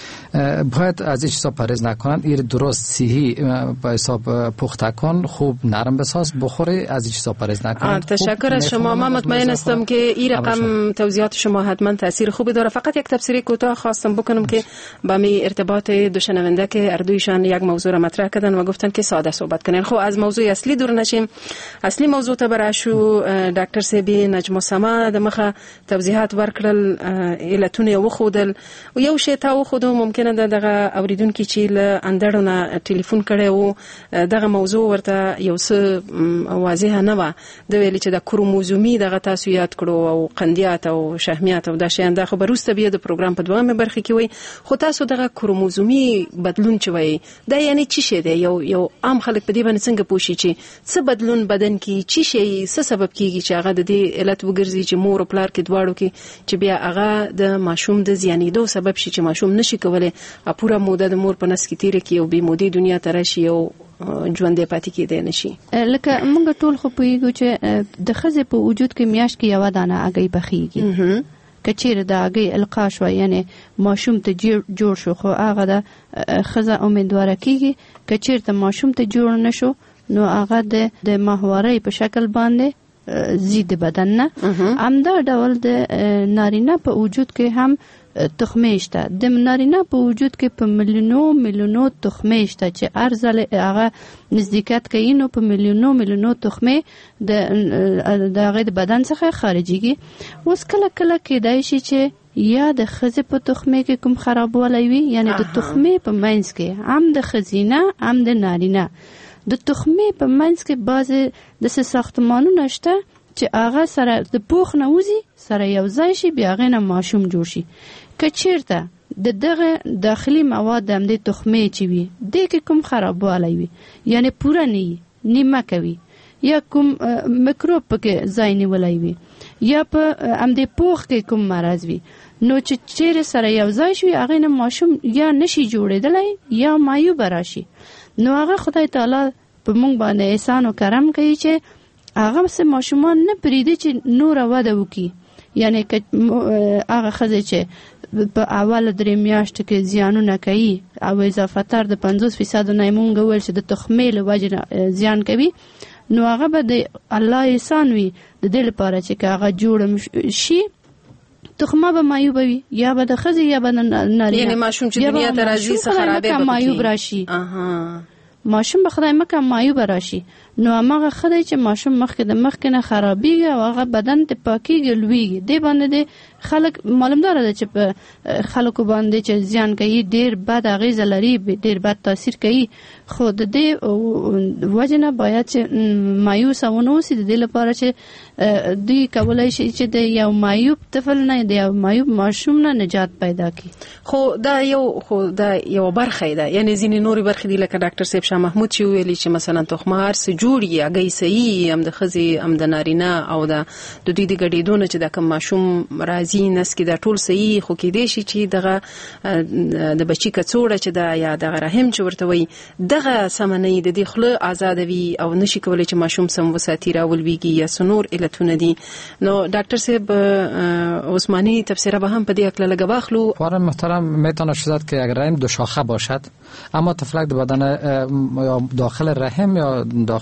باید از این چیزا پرهیز نکنن. این درست صحی به حساب پخته کن، خوب نرم بساز بخوری، از این چیزا پرهیز نکنن. تشکر از شما. من مطمئن هستم که این رقم توضیحات شما حتما تاثیر خوبی داره. فقط یک تفسیر کوتاه خواستم بکنم که با می ارتباط دو شنونده که اردویشان یک موضوع را مطرح کردن و گفتن که ساده صحبت کنین. خب از موضوع اصلی دور نشیم. اصلی موضوع ته براشو دکتر سیبی نجم السما دمخه توضیحات ورکړل، علتونه و خودل او یو شی تا و خودو ممکن ده دغه اوریدونکو چې له اندړونه ټلیفون کړي وو دغه موضوع ورته یو څه واضحه نه و، د ویل چې د کروموزومي دغه تاسو یاد کړو او قندیات او شحمیات او د شیان د خبروسته بیا د پروګرام په دوامه برخه کې وي. خو تاسو دغه کروموزومي بدلون چې وي دا یعنی چی شي دی؟ یو یو عام خلک په دې باندې څنګه پوښي چې څه بدلون بدن کې چی شي څه سبب کیږي چې هغه د دې علت وګرځي چې مور او پلار کې دواړو کې چې بیا هغه د ماشوم د زیانېدو سبب شي چې ماشوم نشي کولای پوره موده د مور په نس کې تیر کی او به مودي دنیا ته راشي او ژوند پاتې کېدای نشي. لکه موږ ټول خو پوهیږو چې د ښځې په وجود کې میاشت کې یو دانه اگۍ بخیږي، کچیر د اگۍ القا شو یعنی ماشوم ته جوړ شو خو هغه د ښځه امیدواره کیږي، کچیر ته ماشوم ته جوړ نشو نو هغه د ماهواري په شکل باندې زید بدن نه. همدا ډول د نارینه په وجود کې هم تخمه شته، د نارینه په وجود کې په میلیونو میلیونو تخمه شته چې ارزل هغه نزدېکت کوي نو په میلیونو میلیونو تخمه د هغه د بدن څخه خارجيږي. اوس کله کله کېدای شي چې یا د ښځې په تخمه کې کوم خرابوالی وي، یعنی د تخمه په منځ کې هم د ښځینه هم د نارینه د تخمه په منځ کې بعضې داسې ساختمانونه شته چې هغه سره د پوخ نه وځي سره یو ځای شي بیا هغې نه ماشوم جوړ شي. که چیرته د دغه داخلي مواد د همدې تخمې چې وي دې کې کوم خرابوالی وي یعنی پوره نه وي، نیمه کوي، یا کوم میکروب پکې ځای نیولی وي، یا په همدې پوخ کې کوم مرض وي، نو چې چیرې سره یو ځای شي هغې نه ماشوم یا نشي جوړېدلی یا معیوبه راشي. نو هغه خدای تعالی په موږ باندې احسان و کرم کوي چې هغه سه ماشومان نه پریدي چې نور وده وکي، یعنی که هغه ښځې چې په اول درې میاشتو کې زیانونه کوي او اضافه تر د پنځوس فیصد نه مونږ ویل چې د تخمې له وجې نه زیان کوي، نو هغه به د الله احسان وي د دې لپاره چې که هغه جوړه شي تخمه به معیوبه وي، یا به د ښځې یا به د نارینه، یعنی ماشوم چې دنیا ته راځي څه خرابې به معیوب راشي، ماشوم به خدای مکه معیوب راشي. نو هغه خدای چې ماشوم مخکې د مخکې نه خرابېږي او هغه بدن ته پاکېږي لویږي، دې باندې خلک معلومداره ده چې په خلکو باندې چې زیان کوي ډېر بد اغېزه لري، ډېر بد تاثیر کوي. خو د دې وجې نه باید چې مایوسه ونه اوسي، د دې لپاره چې دوی کولی شي چې د یو معیوب طفل نه د یو معیوب ماشوم نه نجات پیدا کړي. خو دا یو خو دا یو برخه ده، یعنی ځینې نورې برخې دي لکه ډاکټر صاحب شاه محمود چې ویلي چې مثلا تخمه هر څه جوړي هګۍ صحیح هم د ښځې هم د نارینه او د دوی د ګډېدو نه چې دا کوم ماشوم راځي نس کې دا ټول صحیح، خو کېدای شي چې دغه د بچي کڅوړه چې دا یا دغه رحم چې ورته وایي دغه سمه نه وي، د دې خوله ازاده وي او نشي کولی چې ماشوم سم وساتي راولویږي یا څه نور علتونه دي. نو ډاکټر صاحب عثمانی تفسیر به هم په دې اکله لږ واخلو. فارغ محترم میتونه شد که اگر رحم دو شاخه باشد اما تفلک در بدن یا داخل رحم یا داخل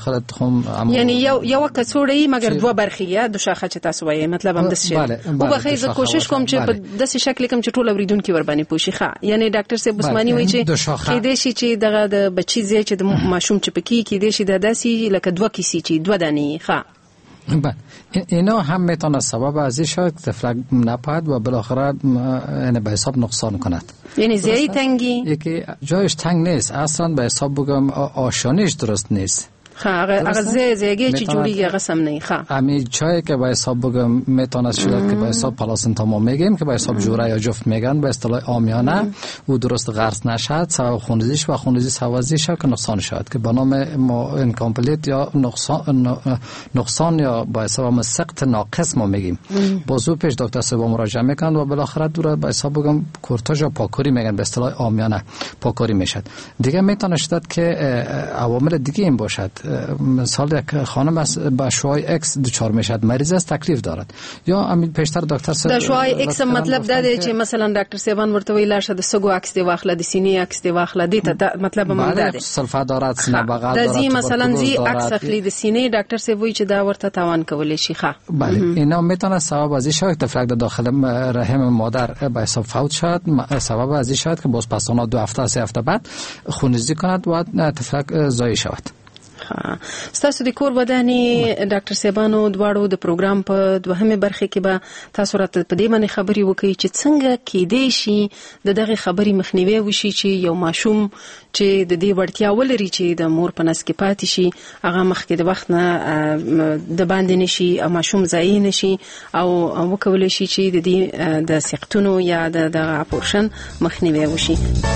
داخل تخم یعنی یو یو کڅوړی مګر دوه برخې یا د شاخه چې تاسو وایي مطلب هم د څه او به خې کوشش کوم چې په داسې شکل کوم چې ټول اوریدونکو ور باندې پوښي ښه یعنی ډاکټر صاحب عثماني وایي چې کې دې شي چې دغه د بچی زی چې د ماشوم چې پکې کې دې شي د داسې لکه دوه کیسې چې دوه دانې ښه بله اینا هم میتونه سبب ازی شد که طفلک نپاید و بالاخره یعنی به حساب نقصان کند. یعنی زیادی تنگی؟ یکی جایش تنگ نیست اصلا به حساب بگم آشانیش درست نیست. خب اگر زی زیگی چی جوری قسم نه خب. امی چای که به حساب بگم میتونه شد که به حساب پلاسنتامو میگیم که به حساب جوره یا جفت میگن به اصطلاح عامیانه و درست غرس نشد سبب خونریزیش و خونریزی سوازی شد که نقصان شد که به نام ما اینکامپلیت یا نقصان نقصان یا به حساب سقط ناقص ما میگیم. بازو پیش دکتر صاحب مراجعه میکنن و بالاخره دور به حساب بگم کورتاژ یا پاکوری میگن به اصطلاح عامیانه پاکوری میشد. دیگه میتونه شد که عوامل دیگه این باشد. مثال یک خانم از با شوهای اکس دچار میشد مریض است تکلیف دارد یا امید پیشتر دکتر صاحب د شوهای اکس مطلب دا دی چې مثلا ډاکټر صاحبان ورته ویل شه د سګو اکس دی واخله د سینې اکس دی واخله دی ته مطلب هم دا دی سلفا دارد سینه بغل دارد د زی مثلا زی اکس اخلي د سینې ډاکټر صاحب وی چې دا ورته تاوان کولی شي ښه بله اینا میتونه سبب از شوی تفلک داخل رحم مادر به حساب فوت شد سبب از شاید که باز پسانا دو هفته سه هفته بعد خونریزی کند و تفلک زایع شود. ستاسو د کور ودانی ډاکټر صاحبانو دواړو د پروګرام په دوهمه برخه کې به تاسو راته په دې باندې خبري وکړي چې څنګه کېدې شي د دغه خبري مخنیوي وشي چې یو ماشوم چې د دې وړتیا ولري چې د مور په نس کې پاتې شي هغه مخکې د وخت نه د باندې نشي او ماشوم ضایع نشي او وکولای شي چې د دې د سقطونو یا د اپورشن مخنیوي وشي.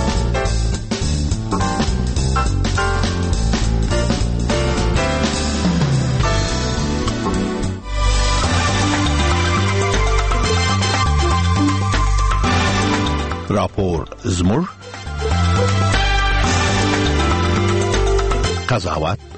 راپور زمور قضاوت